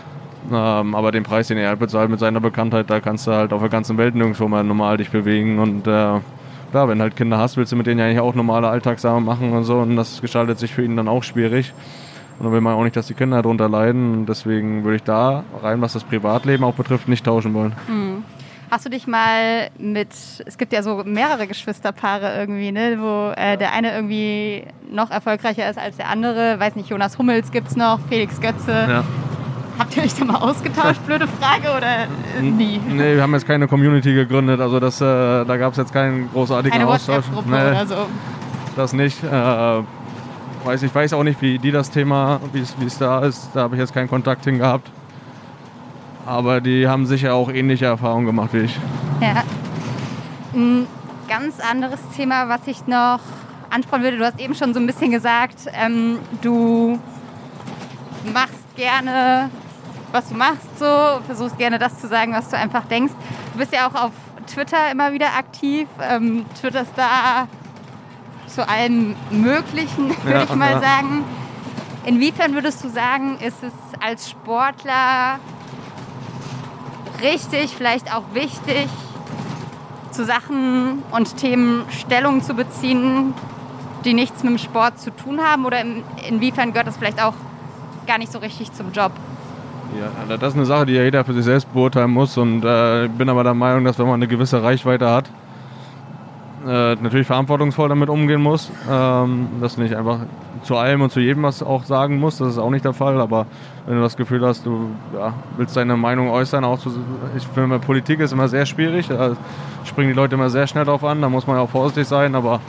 Ähm, aber den Preis, den er halt bezahlt mit seiner Bekanntheit, da kannst du halt auf der ganzen Welt nirgendwo mal normal dich bewegen. Und äh, klar, wenn du halt Kinder hast, willst du mit denen ja eigentlich auch normale Alltagssachen machen und so. Und das gestaltet sich für ihn dann auch schwierig. Und dann will man auch nicht, dass die Kinder darunter leiden. Und deswegen würde ich da rein, was das Privatleben auch betrifft, nicht tauschen wollen. Mhm. Hast du dich mal mit, es gibt ja so mehrere Geschwisterpaare irgendwie, ne, wo äh, der eine irgendwie noch erfolgreicher ist als der andere. Weiß nicht, Jonas Hummels gibt's noch, Felix Götze. Ja. Habt ihr euch da mal ausgetauscht? Blöde Frage oder äh, nie? Nee, wir haben jetzt keine Community gegründet, also das, äh, da gab es jetzt keinen großartigen Eine Austausch. WhatsApp-Gruppe Nee, oder so? das nicht. Äh, weiß, ich weiß auch nicht, wie die das Thema, wie es da ist, da habe ich jetzt keinen Kontakt hin gehabt. Aber die haben sicher auch ähnliche Erfahrungen gemacht wie ich. Ja. Ein ganz anderes Thema, was ich noch ansprechen würde, du hast eben schon so ein bisschen gesagt, ähm, du machst gerne, was du machst, so, versuchst gerne das zu sagen, was du einfach denkst. Du bist ja auch auf Twitter immer wieder aktiv, ähm, twitterst da zu allem Möglichen, würde Ja, ich mal ja. sagen. Inwiefern würdest du sagen, ist es als Sportler richtig, vielleicht auch wichtig, zu Sachen und Themen Stellung zu beziehen, die nichts mit dem Sport zu tun haben? Oder in, inwiefern gehört das vielleicht auch gar nicht so richtig zum Job? Ja, das ist eine Sache, die ja jeder für sich selbst beurteilen muss. Und äh, ich bin aber der Meinung, dass wenn man eine gewisse Reichweite hat, äh, natürlich verantwortungsvoll damit umgehen muss. Ähm, dass du nicht einfach zu allem und zu jedem was auch sagen musst, das ist auch nicht der Fall. Aber wenn du das Gefühl hast, du ja, willst deine Meinung äußern, auch zu, ich finde, Politik ist immer sehr schwierig. Da springen die Leute immer sehr schnell drauf an, da muss man ja auch vorsichtig sein. Aber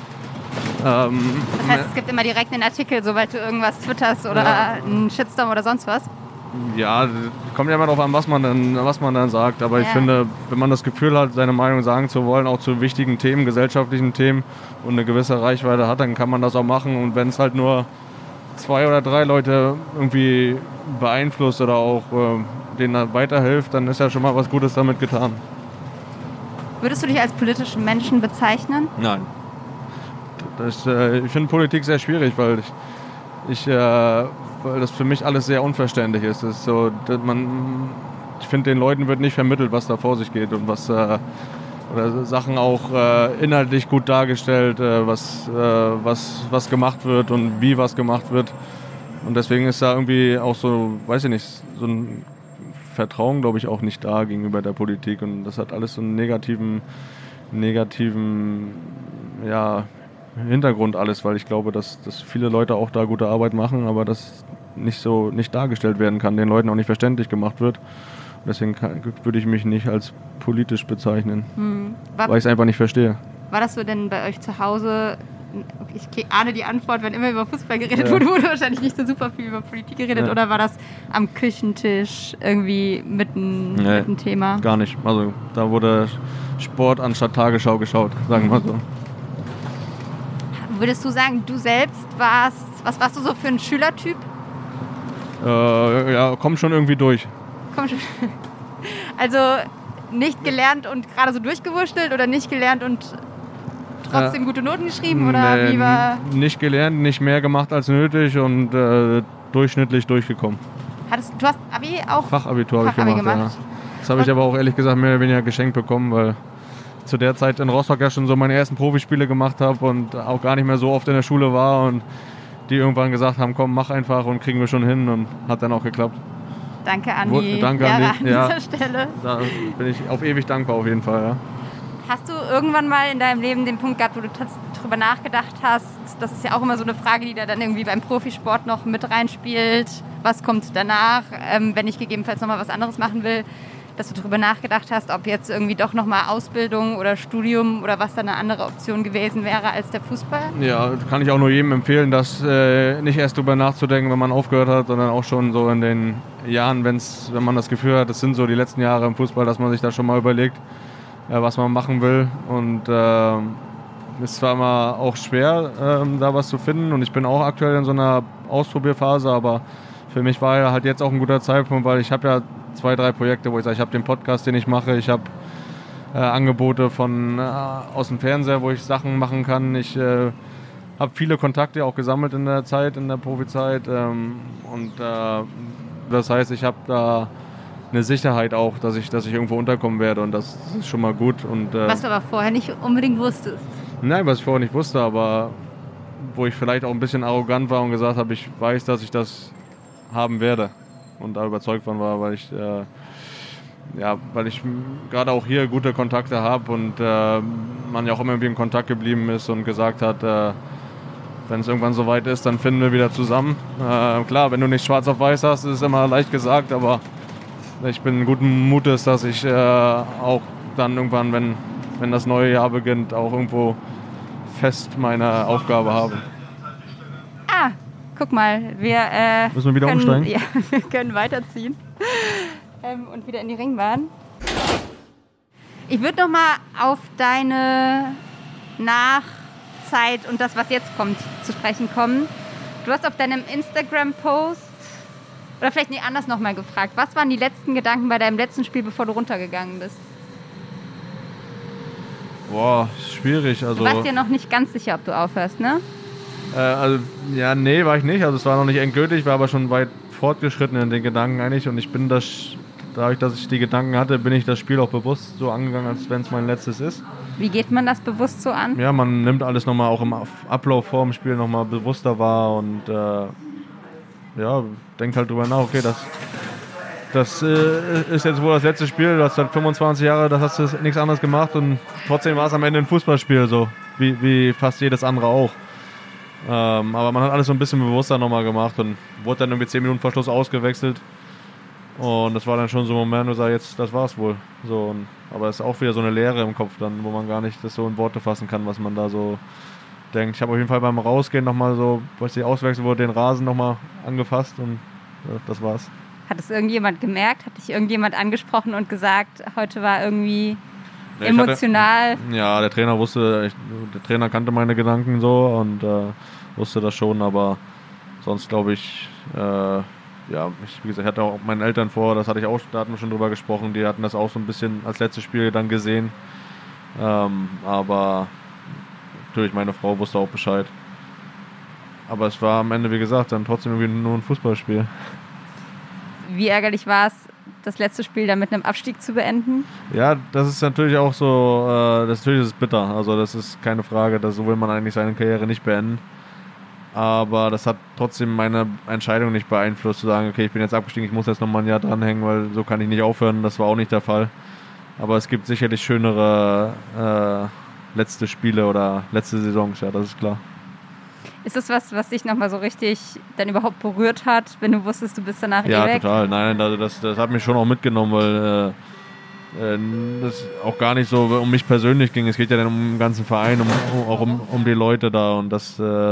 ähm, Das heißt, es gibt immer direkt einen Artikel, sobald du irgendwas twitterst oder Ja. einen Shitstorm oder sonst was? Ja, kommt ja immer darauf an, was man dann, was man dann sagt. Aber ja. ich finde, wenn man das Gefühl hat, seine Meinung sagen zu wollen, auch zu wichtigen Themen, gesellschaftlichen Themen und eine gewisse Reichweite hat, dann kann man das auch machen. Und wenn es halt nur zwei oder drei Leute irgendwie beeinflusst oder auch äh, denen weiterhilft, dann ist ja schon mal was Gutes damit getan. Würdest du dich als politischen Menschen bezeichnen? Nein. Das, äh, ich finde Politik sehr schwierig, weil ich, ich äh, weil das für mich alles sehr unverständlich ist. Das ist so, dass man, ich finde, den Leuten wird nicht vermittelt, was da vor sich geht und was äh, oder Sachen auch äh, inhaltlich gut dargestellt, äh, was, äh, was, was gemacht wird und wie was gemacht wird. Und deswegen ist da irgendwie auch so, weiß ich nicht, so ein Vertrauen, glaube ich, auch nicht da gegenüber der Politik. Und das hat alles so einen negativen, negativen, ja, Hintergrund alles, weil ich glaube, dass, dass viele Leute auch da gute Arbeit machen, aber das nicht so nicht dargestellt werden kann, den Leuten auch nicht verständlich gemacht wird. Deswegen kann, würde ich mich nicht als politisch bezeichnen, hm. war, weil ich es einfach nicht verstehe. War das so denn bei euch zu Hause? Ich ahne die Antwort, wenn immer über Fußball geredet ja. wurde, wurde wahrscheinlich nicht so super viel über Politik geredet. Ja. Oder war das am Küchentisch irgendwie mit ein, nee, mit ein Thema? Gar nicht. Also da wurde Sport anstatt Tagesschau geschaut, sagen wir mal so. Würdest du sagen, du selbst warst, was warst du so für ein Schülertyp? Äh, ja, komm schon irgendwie durch. Komm schon. Also nicht gelernt und gerade so durchgewurschtelt oder nicht gelernt und trotzdem äh, gute Noten geschrieben? Oder nee, wie war? Nicht gelernt, nicht mehr gemacht als nötig und äh, durchschnittlich durchgekommen. Hattest, du hast Abi auch? Fachabitur habe ich gemacht, gemacht. Ja. Das habe ich aber auch ehrlich gesagt mehr oder weniger geschenkt bekommen, weil zu der Zeit in Rostock ja schon so meine ersten Profispiele gemacht habe und auch gar nicht mehr so oft in der Schule war und die irgendwann gesagt haben, komm, mach einfach und kriegen wir schon hin und hat dann auch geklappt. Danke an die Wo, danke Lehrer an, die, an ja, dieser Stelle. Da bin ich auf ewig dankbar auf jeden Fall. Ja. Hast du irgendwann mal in deinem Leben den Punkt gehabt, wo du darüber nachgedacht hast, das ist ja auch immer so eine Frage, die da dann irgendwie beim Profisport noch mit reinspielt, was kommt danach, ähm, wenn ich gegebenenfalls nochmal was anderes machen will, dass du darüber nachgedacht hast, ob jetzt irgendwie doch nochmal Ausbildung oder Studium oder was da eine andere Option gewesen wäre als der Fußball? Ja, kann ich auch nur jedem empfehlen, das äh, nicht erst darüber nachzudenken, wenn man aufgehört hat, sondern auch schon so in den Jahren, wenn's, wenn man das Gefühl hat, das sind so die letzten Jahre im Fußball, dass man sich da schon mal überlegt, äh, was man machen will. Und äh, es ist zwar immer auch schwer, äh, da was zu finden und ich bin auch aktuell in so einer Ausprobierphase, aber für mich war ja halt jetzt auch ein guter Zeitpunkt, weil ich habe ja zwei, drei Projekte, wo ich sage, ich habe den Podcast, den ich mache, ich habe äh, Angebote von äh, aus dem Fernseher, wo ich Sachen machen kann. Ich äh, habe viele Kontakte auch gesammelt in der Zeit, in der Profizeit ähm, und äh, das heißt, ich habe da eine Sicherheit auch, dass ich, dass ich irgendwo unterkommen werde und das ist schon mal gut. Und, äh, was du aber vorher nicht unbedingt wusstest? Nein, was ich vorher nicht wusste, aber wo ich vielleicht auch ein bisschen arrogant war und gesagt habe, ich weiß, dass ich das haben werde und da überzeugt von war, weil ich äh, ja, weil ich gerade auch hier gute Kontakte habe und äh, man ja auch immer irgendwie in Kontakt geblieben ist und gesagt hat, äh, wenn es irgendwann soweit ist, dann finden wir wieder zusammen. Äh, klar, wenn du nicht schwarz auf weiß hast, ist es immer leicht gesagt, aber ich bin guten Mutes, dass ich äh, auch dann irgendwann, wenn, wenn das neue Jahr beginnt, auch irgendwo fest meine Aufgabe habe. Ah, guck mal, wir, äh, Müssen wir wieder können, umsteigen? Ja, wir können weiterziehen ähm, und wieder in die Ringbahn. Ich würde noch mal auf deine Nachzeit und das, was jetzt kommt, zu sprechen kommen. Du hast auf deinem Instagram-Post, oder vielleicht nicht anders noch mal gefragt, was waren die letzten Gedanken bei deinem letzten Spiel, bevor du runtergegangen bist? Boah, schwierig. Also, du warst dir noch nicht ganz sicher, ob du aufhörst, ne? Äh, also, ja, nee, war ich nicht. Also es war noch nicht endgültig, war aber schon weit fortgeschritten in den Gedanken eigentlich. Und ich bin das, dadurch, dass ich die Gedanken hatte, bin ich das Spiel auch bewusst so angegangen, als wenn es mein letztes ist. Wie geht man das bewusst so an? Ja, man nimmt alles nochmal auch im Ablauf vor dem Spiel nochmal bewusster wahr und äh, ja, denkt halt drüber nach, okay, das, das äh, ist jetzt wohl das letzte Spiel, du hast seit fünfundzwanzig Jahre, das hast du nichts anderes gemacht und trotzdem war es am Ende ein Fußballspiel, so wie, wie fast jedes andere auch. Ähm, aber man hat alles so ein bisschen bewusster nochmal gemacht und wurde dann irgendwie zehn Minuten vor Schluss ausgewechselt. Und das war dann schon so ein Moment, wo ich sage, jetzt, das war's wohl. So, und, aber es ist auch wieder so eine Leere im Kopf dann, wo man gar nicht das so in Worte fassen kann, was man da so denkt. Ich habe auf jeden Fall beim Rausgehen nochmal so, als die Auswechslung wurde, den Rasen nochmal angefasst und ja, das war's. Hat es irgendjemand gemerkt? Hat dich irgendjemand angesprochen und gesagt, heute war irgendwie ja, emotional? Hatte, ja, der Trainer wusste, ich, der Trainer kannte meine Gedanken so und äh, wusste das schon, aber sonst glaube ich, äh, ja, ich, wie gesagt, ich hatte auch meinen Eltern vor, das hatte ich auch, da hatten wir schon drüber gesprochen, die hatten das auch so ein bisschen als letztes Spiel dann gesehen, ähm, aber natürlich meine Frau wusste auch Bescheid. Aber es war am Ende, wie gesagt, dann trotzdem irgendwie nur ein Fußballspiel. Wie ärgerlich war es, das letzte Spiel dann mit einem Abstieg zu beenden? Ja, das ist natürlich auch so, äh, das natürlich ist es bitter. Also das ist keine Frage, dass so will man eigentlich seine Karriere nicht beenden. Aber das hat trotzdem meine Entscheidung nicht beeinflusst, zu sagen, okay, ich bin jetzt abgestiegen, ich muss jetzt nochmal ein Jahr dranhängen, weil so kann ich nicht aufhören. Das war auch nicht der Fall. Aber es gibt sicherlich schönere äh, letzte Spiele oder letzte Saisons, ja, das ist klar. Ist das was, was dich nochmal so richtig dann überhaupt berührt hat, wenn du wusstest, du bist danach ja, eh weg? Ja, total. Nein, also das, das hat mich schon auch mitgenommen, weil äh, das auch gar nicht so um mich persönlich ging. Es geht ja dann um den ganzen Verein, um, auch um, um die Leute da und das, äh,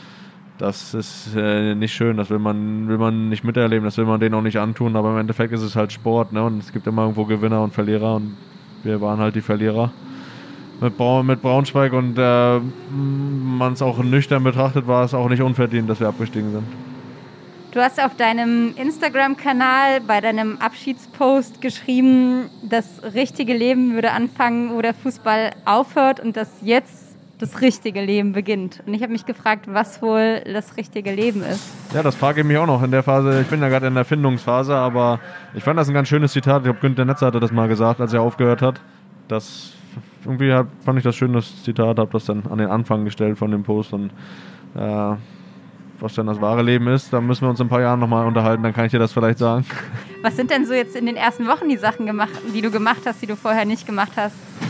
das ist äh, nicht schön. Das will man, will man nicht miterleben, das will man denen auch nicht antun, aber im Endeffekt ist es halt Sport, ne? Und es gibt immer irgendwo Gewinner und Verlierer und wir waren halt die Verlierer. Mit, Braun, mit Braunschweig und äh, man es auch nüchtern betrachtet, war es auch nicht unverdient, dass wir abgestiegen sind. Du hast auf deinem Instagram-Kanal bei deinem Abschiedspost geschrieben, das richtige Leben würde anfangen, wo der Fußball aufhört und dass jetzt das richtige Leben beginnt. Und ich habe mich gefragt, was wohl das richtige Leben ist. Ja, das frage ich mich auch noch in der Phase. Ich bin ja gerade in der Findungsphase, aber ich fand das ein ganz schönes Zitat. Ich glaube, Günther Netzer hatte das mal gesagt, als er aufgehört hat, dass irgendwie hat, fand ich das schön, das Zitat, habe das dann an den Anfang gestellt von dem Post und äh, was denn das wahre Leben ist, da müssen wir uns in ein paar Jahren nochmal unterhalten, dann kann ich dir das vielleicht sagen. Was sind denn so jetzt in den ersten Wochen die Sachen gemacht, die du gemacht hast, die du vorher nicht gemacht hast?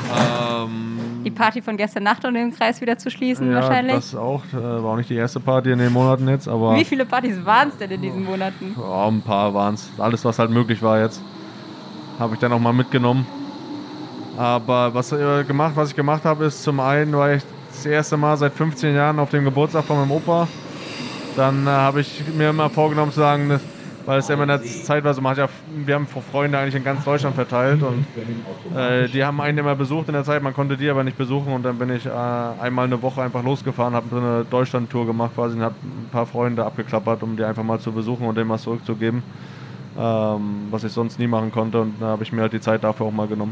Ähm, die Party von gestern Nacht, um den Kreis wieder zu schließen ja, wahrscheinlich? Das auch, äh, war auch nicht die erste Party in den Monaten jetzt, aber... Wie viele Partys waren es denn in diesen Monaten? Ja, ein paar waren es, alles was halt möglich war jetzt, habe ich dann auch mal mitgenommen. Aber was, äh, gemacht, was ich gemacht habe, ist zum einen, war ich das erste Mal seit fünfzehn Jahren auf dem Geburtstag von meinem Opa. Dann äh, habe ich mir immer vorgenommen zu sagen, dass, weil es ja immer in der Zeit war, so, man hat ja, wir haben Freunde eigentlich in ganz Deutschland verteilt und äh, die haben einen immer besucht in der Zeit, man konnte die aber nicht besuchen und dann bin ich äh, einmal eine Woche einfach losgefahren, habe so eine Deutschland-Tour gemacht quasi und habe ein paar Freunde abgeklappert, um die einfach mal zu besuchen und denen was zurückzugeben, ähm, was ich sonst nie machen konnte und da habe ich mir halt die Zeit dafür auch mal genommen.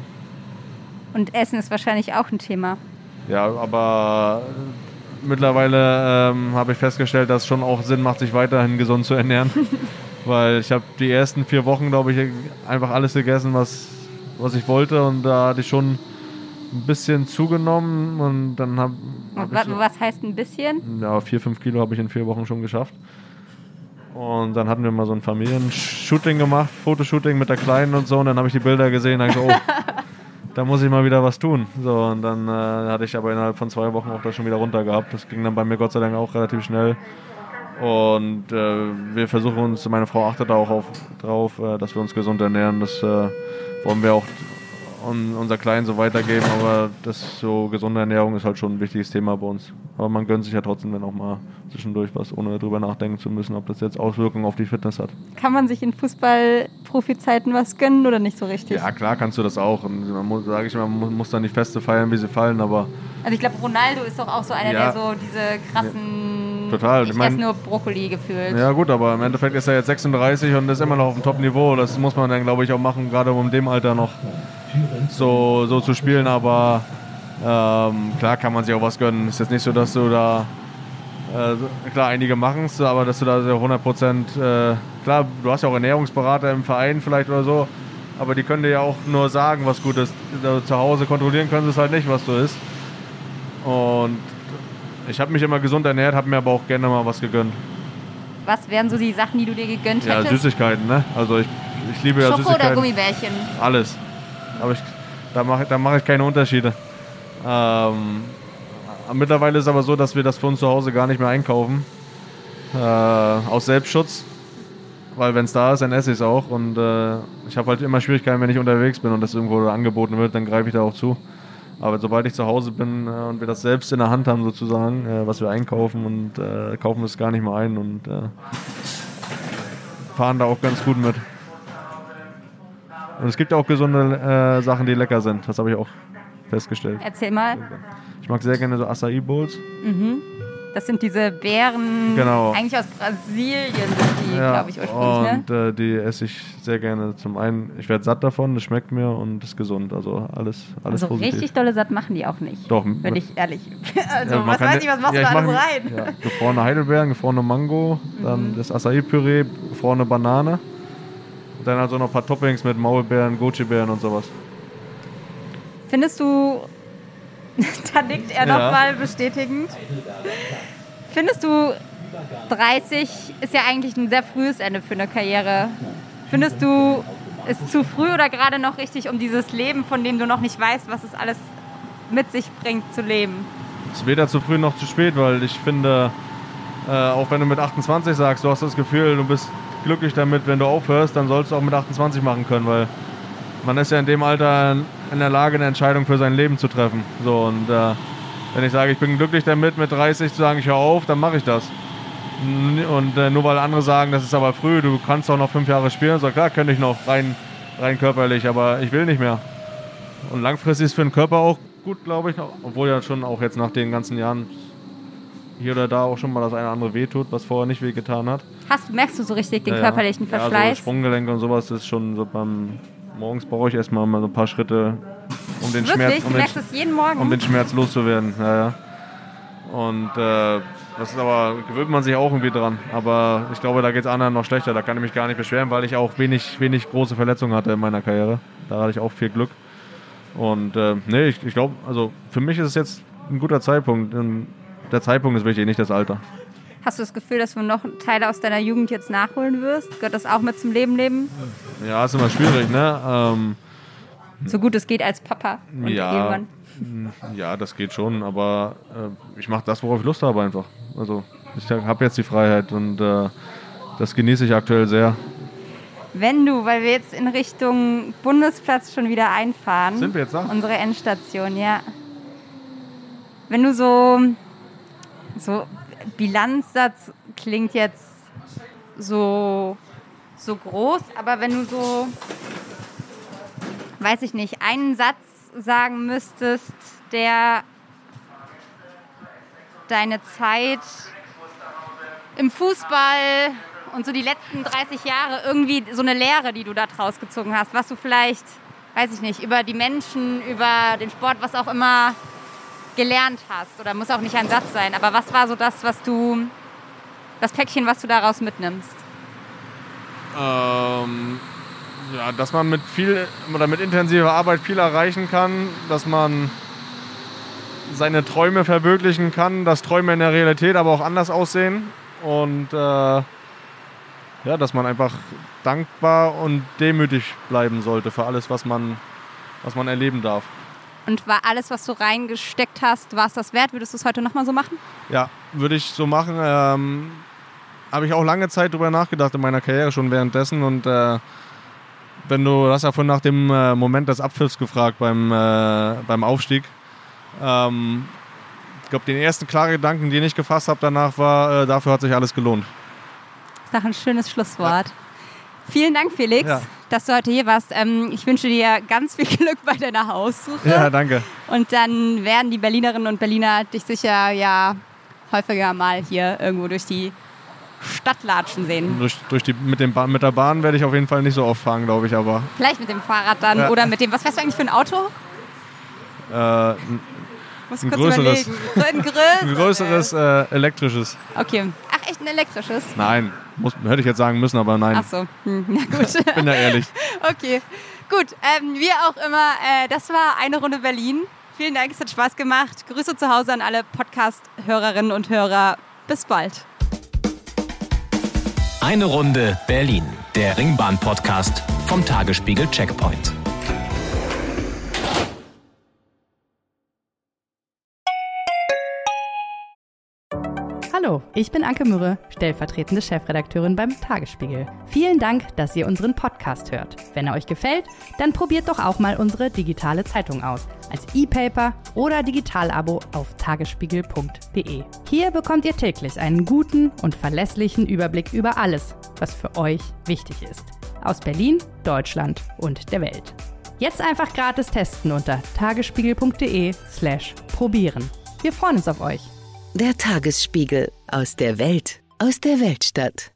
Und Essen ist wahrscheinlich auch ein Thema. Ja, aber mittlerweile ähm, habe ich festgestellt, dass es schon auch Sinn macht, sich weiterhin gesund zu ernähren. Weil ich habe die ersten vier Wochen, glaube ich, einfach alles gegessen, was, was ich wollte. Und da hatte ich schon ein bisschen zugenommen. Und dann habe hab was, so, was heißt ein bisschen? Ja, vier, fünf Kilo habe ich in vier Wochen schon geschafft. Und dann hatten wir mal so ein Familienshooting gemacht, Fotoshooting mit der Kleinen und so. Und dann habe ich die Bilder gesehen und dachte, oh, da muss ich mal wieder was tun. So, und dann äh, hatte ich aber innerhalb von zwei Wochen auch das schon wieder runter gehabt. Das ging dann bei mir Gott sei Dank auch relativ schnell. Und äh, wir versuchen uns, meine Frau achtet da auch auf, drauf, äh, dass wir uns gesund ernähren. Das äh, wollen wir auch un, unser Kleinen so weitergeben. Aber das so gesunde Ernährung ist halt schon ein wichtiges Thema bei uns. Aber man gönnt sich ja trotzdem dann auch mal zwischendurch was, ohne drüber nachdenken zu müssen, ob das jetzt Auswirkungen auf die Fitness hat. Kann man sich in Fußball-Profi-Zeiten was gönnen oder nicht so richtig? Ja, klar kannst du das auch. Und man muss, sage ich mal, man muss, muss dann nicht Feste feiern, wie sie fallen, aber... Also ich glaube, Ronaldo ist doch auch so einer, ja, der so diese krassen... Ja, total. Ich, ich mein, esse nur Brokkoli gefühlt. Ja gut, aber im Endeffekt ist er jetzt sechsunddreißig und ist immer noch auf dem Top-Niveau. Das muss man dann, glaube ich, auch machen, gerade um in dem Alter noch so, so zu spielen. Aber ähm, klar kann man sich auch was gönnen. Ist jetzt nicht so, dass du da... Äh, klar, einige machen es, aber dass du da hundert Prozent, äh, klar, du hast ja auch Ernährungsberater im Verein vielleicht oder so, aber die können dir ja auch nur sagen, was gut ist. Zu Hause kontrollieren können sie es halt nicht, was du isst. Und ich habe mich immer gesund ernährt, habe mir aber auch gerne mal was gegönnt. Was wären so die Sachen, die du dir gegönnt hättest? Ja, Süßigkeiten, ne? Also ich, ich liebe ja Schoko Süßigkeiten. oder Gummibärchen? Alles. Aber ich, da mache da mach ich keine Unterschiede. Ähm, Mittlerweile ist es aber so, dass wir das für uns zu Hause gar nicht mehr einkaufen. Äh, aus Selbstschutz. Weil wenn es da ist, dann esse ich es auch. Und äh, ich habe halt immer Schwierigkeiten, wenn ich unterwegs bin und das irgendwo angeboten wird, dann greife ich da auch zu. Aber sobald ich zu Hause bin äh, und wir das selbst in der Hand haben sozusagen, äh, was wir einkaufen und äh, kaufen es gar nicht mehr ein und äh, fahren da auch ganz gut mit. Und es gibt ja auch gesunde äh, Sachen, die lecker sind. Das habe ich auch festgestellt. Erzähl mal. Ich mag sehr gerne so Acai Bowls. Mhm. Das sind diese Beeren, genau. eigentlich aus Brasilien sind die, ja, glaube ich, ursprünglich. Und ne? äh, die esse ich sehr gerne. Zum einen, ich werde satt davon, das schmeckt mir und ist gesund. Also alles, alles also positiv. richtig dolle satt machen die auch nicht. Doch. Wenn ich ehrlich. Also ja, was weiß ich, was machst ja, du da alles mach, rein? Ja, gefrorene Heidelbeeren, gefrorene Mango, mhm. dann das Acai-Püree, gefrorene Banane. Und dann also noch ein paar Toppings mit Maulbeeren, Goji-Beeren und sowas. Findest du, da nickt er ja. nochmal bestätigend, findest du, dreißig ist ja eigentlich ein sehr frühes Ende für eine Karriere. Findest du es zu früh oder gerade noch richtig, um dieses Leben, von dem du noch nicht weißt, was es alles mit sich bringt, zu leben? Es ist weder zu früh noch zu spät, weil ich finde, äh, auch wenn du mit achtundzwanzig sagst, du hast das Gefühl, du bist glücklich damit, wenn du aufhörst, dann sollst du auch mit achtundzwanzig machen können, weil man ist ja in dem Alter in der Lage, eine Entscheidung für sein Leben zu treffen. So, und äh, wenn ich sage, ich bin glücklich damit, mit dreißig zu sagen, ich höre auf, dann mache ich das. Und äh, nur weil andere sagen, das ist aber früh, du kannst auch noch fünf Jahre spielen, so klar, könnte ich noch rein, rein körperlich, aber ich will nicht mehr. Und langfristig ist für den Körper auch gut, glaube ich, obwohl ja schon auch jetzt nach den ganzen Jahren hier oder da auch schon mal das eine oder andere wehtut, was vorher nicht wehgetan hat. Hast, merkst du so richtig den ja, körperlichen ja. Verschleiß? Ja, so Sprunggelenke und sowas ist schon so beim... Morgens brauche ich erstmal mal so ein paar Schritte, um den, Schmerz, um, du den, merkst es jeden Morgen? um den Schmerz loszuwerden. Ja, ja. Und äh, das ist aber, gewöhnt man sich auch irgendwie dran. Aber ich glaube, da geht es anderen noch schlechter. Da kann ich mich gar nicht beschweren, weil ich auch wenig, wenig große Verletzungen hatte in meiner Karriere. Da hatte ich auch viel Glück. Und äh, nee, ich, ich glaube, also für mich ist es jetzt ein guter Zeitpunkt. Und der Zeitpunkt ist wichtig, nicht das Alter. Hast du das Gefühl, dass du noch Teile aus deiner Jugend jetzt nachholen wirst? Gehört das auch mit zum Leben leben? Ja, ist immer schwierig, ne? Ähm, so gut es geht als Papa. Und ja, ja, das geht schon, aber äh, ich mache das, worauf ich Lust habe einfach. Also ich habe jetzt die Freiheit und äh, das genieße ich aktuell sehr. Wenn du, weil wir jetzt in Richtung Bundesplatz schon wieder einfahren. Sind wir jetzt da? Unsere Endstation, ja. Wenn du so, so Bilanzsatz klingt jetzt so, so groß, aber wenn du so, weiß ich nicht, einen Satz sagen müsstest, der deine Zeit im Fußball und so die letzten dreißig Jahre irgendwie so eine Lehre, die du da draus gezogen hast, was du vielleicht, weiß ich nicht, über die Menschen, über den Sport, was auch immer gelernt hast, oder muss auch nicht ein Satz sein, aber was war so das, was du, das Päckchen, was du daraus mitnimmst? Ähm, ja, dass man mit viel oder mit intensiver Arbeit viel erreichen kann, dass man seine Träume verwirklichen kann, dass Träume in der Realität aber auch anders aussehen und äh, ja, dass man einfach dankbar und demütig bleiben sollte für alles, was man, was man erleben darf. Und war alles, was du reingesteckt hast, war es das wert? Würdest du es heute nochmal so machen? Ja, würde ich so machen. Ähm, habe ich auch lange Zeit drüber nachgedacht in meiner Karriere schon währenddessen. Und äh, wenn du, du hast ja vorhin nach dem äh, Moment des Abpfiffs gefragt beim, äh, beim Aufstieg. Ähm, ich glaube, den ersten klaren Gedanken, den ich gefasst habe danach, war, äh, dafür hat sich alles gelohnt. Das ist doch ein schönes Schlusswort. Ja. Vielen Dank, Felix, ja. dass du heute hier warst. Ähm, ich wünsche dir ganz viel Glück bei deiner Haussuche. Ja, danke. Und dann werden die Berlinerinnen und Berliner dich sicher ja häufiger mal hier irgendwo durch die Stadt latschen sehen. Durch, durch die, mit, dem ba- mit der Bahn werde ich auf jeden Fall nicht so oft fahren, glaube ich. Aber vielleicht mit dem Fahrrad dann ja. oder mit dem, was fährst du eigentlich für ein Auto? Äh, ein, ein größeres. Ein größeres, ein größeres äh, elektrisches. Okay. Ach, echt ein elektrisches? Nein. Muss, hätte ich jetzt sagen müssen, aber nein. Ach so, hm, na gut. Ich bin ja ehrlich. Okay, gut. Ähm, wie auch immer, äh, das war eine Runde Berlin. Vielen Dank, es hat Spaß gemacht. Grüße zu Hause an alle Podcast-Hörerinnen und Hörer. Bis bald. Eine Runde Berlin, der Ringbahn-Podcast vom Tagesspiegel Checkpoint. Hallo, ich bin Anke Mürre, stellvertretende Chefredakteurin beim Tagesspiegel. Vielen Dank, dass ihr unseren Podcast hört. Wenn er euch gefällt, dann probiert doch auch mal unsere digitale Zeitung aus. Als E-Paper oder Digital-Abo auf tagesspiegel punkt de. Hier bekommt ihr täglich einen guten und verlässlichen Überblick über alles, was für euch wichtig ist. aus Berlin, Deutschland und der Welt. Jetzt einfach gratis testen unter tagesspiegel.de slash probieren. Wir freuen uns auf euch. Der Tagesspiegel, aus der Welt, aus der Weltstadt.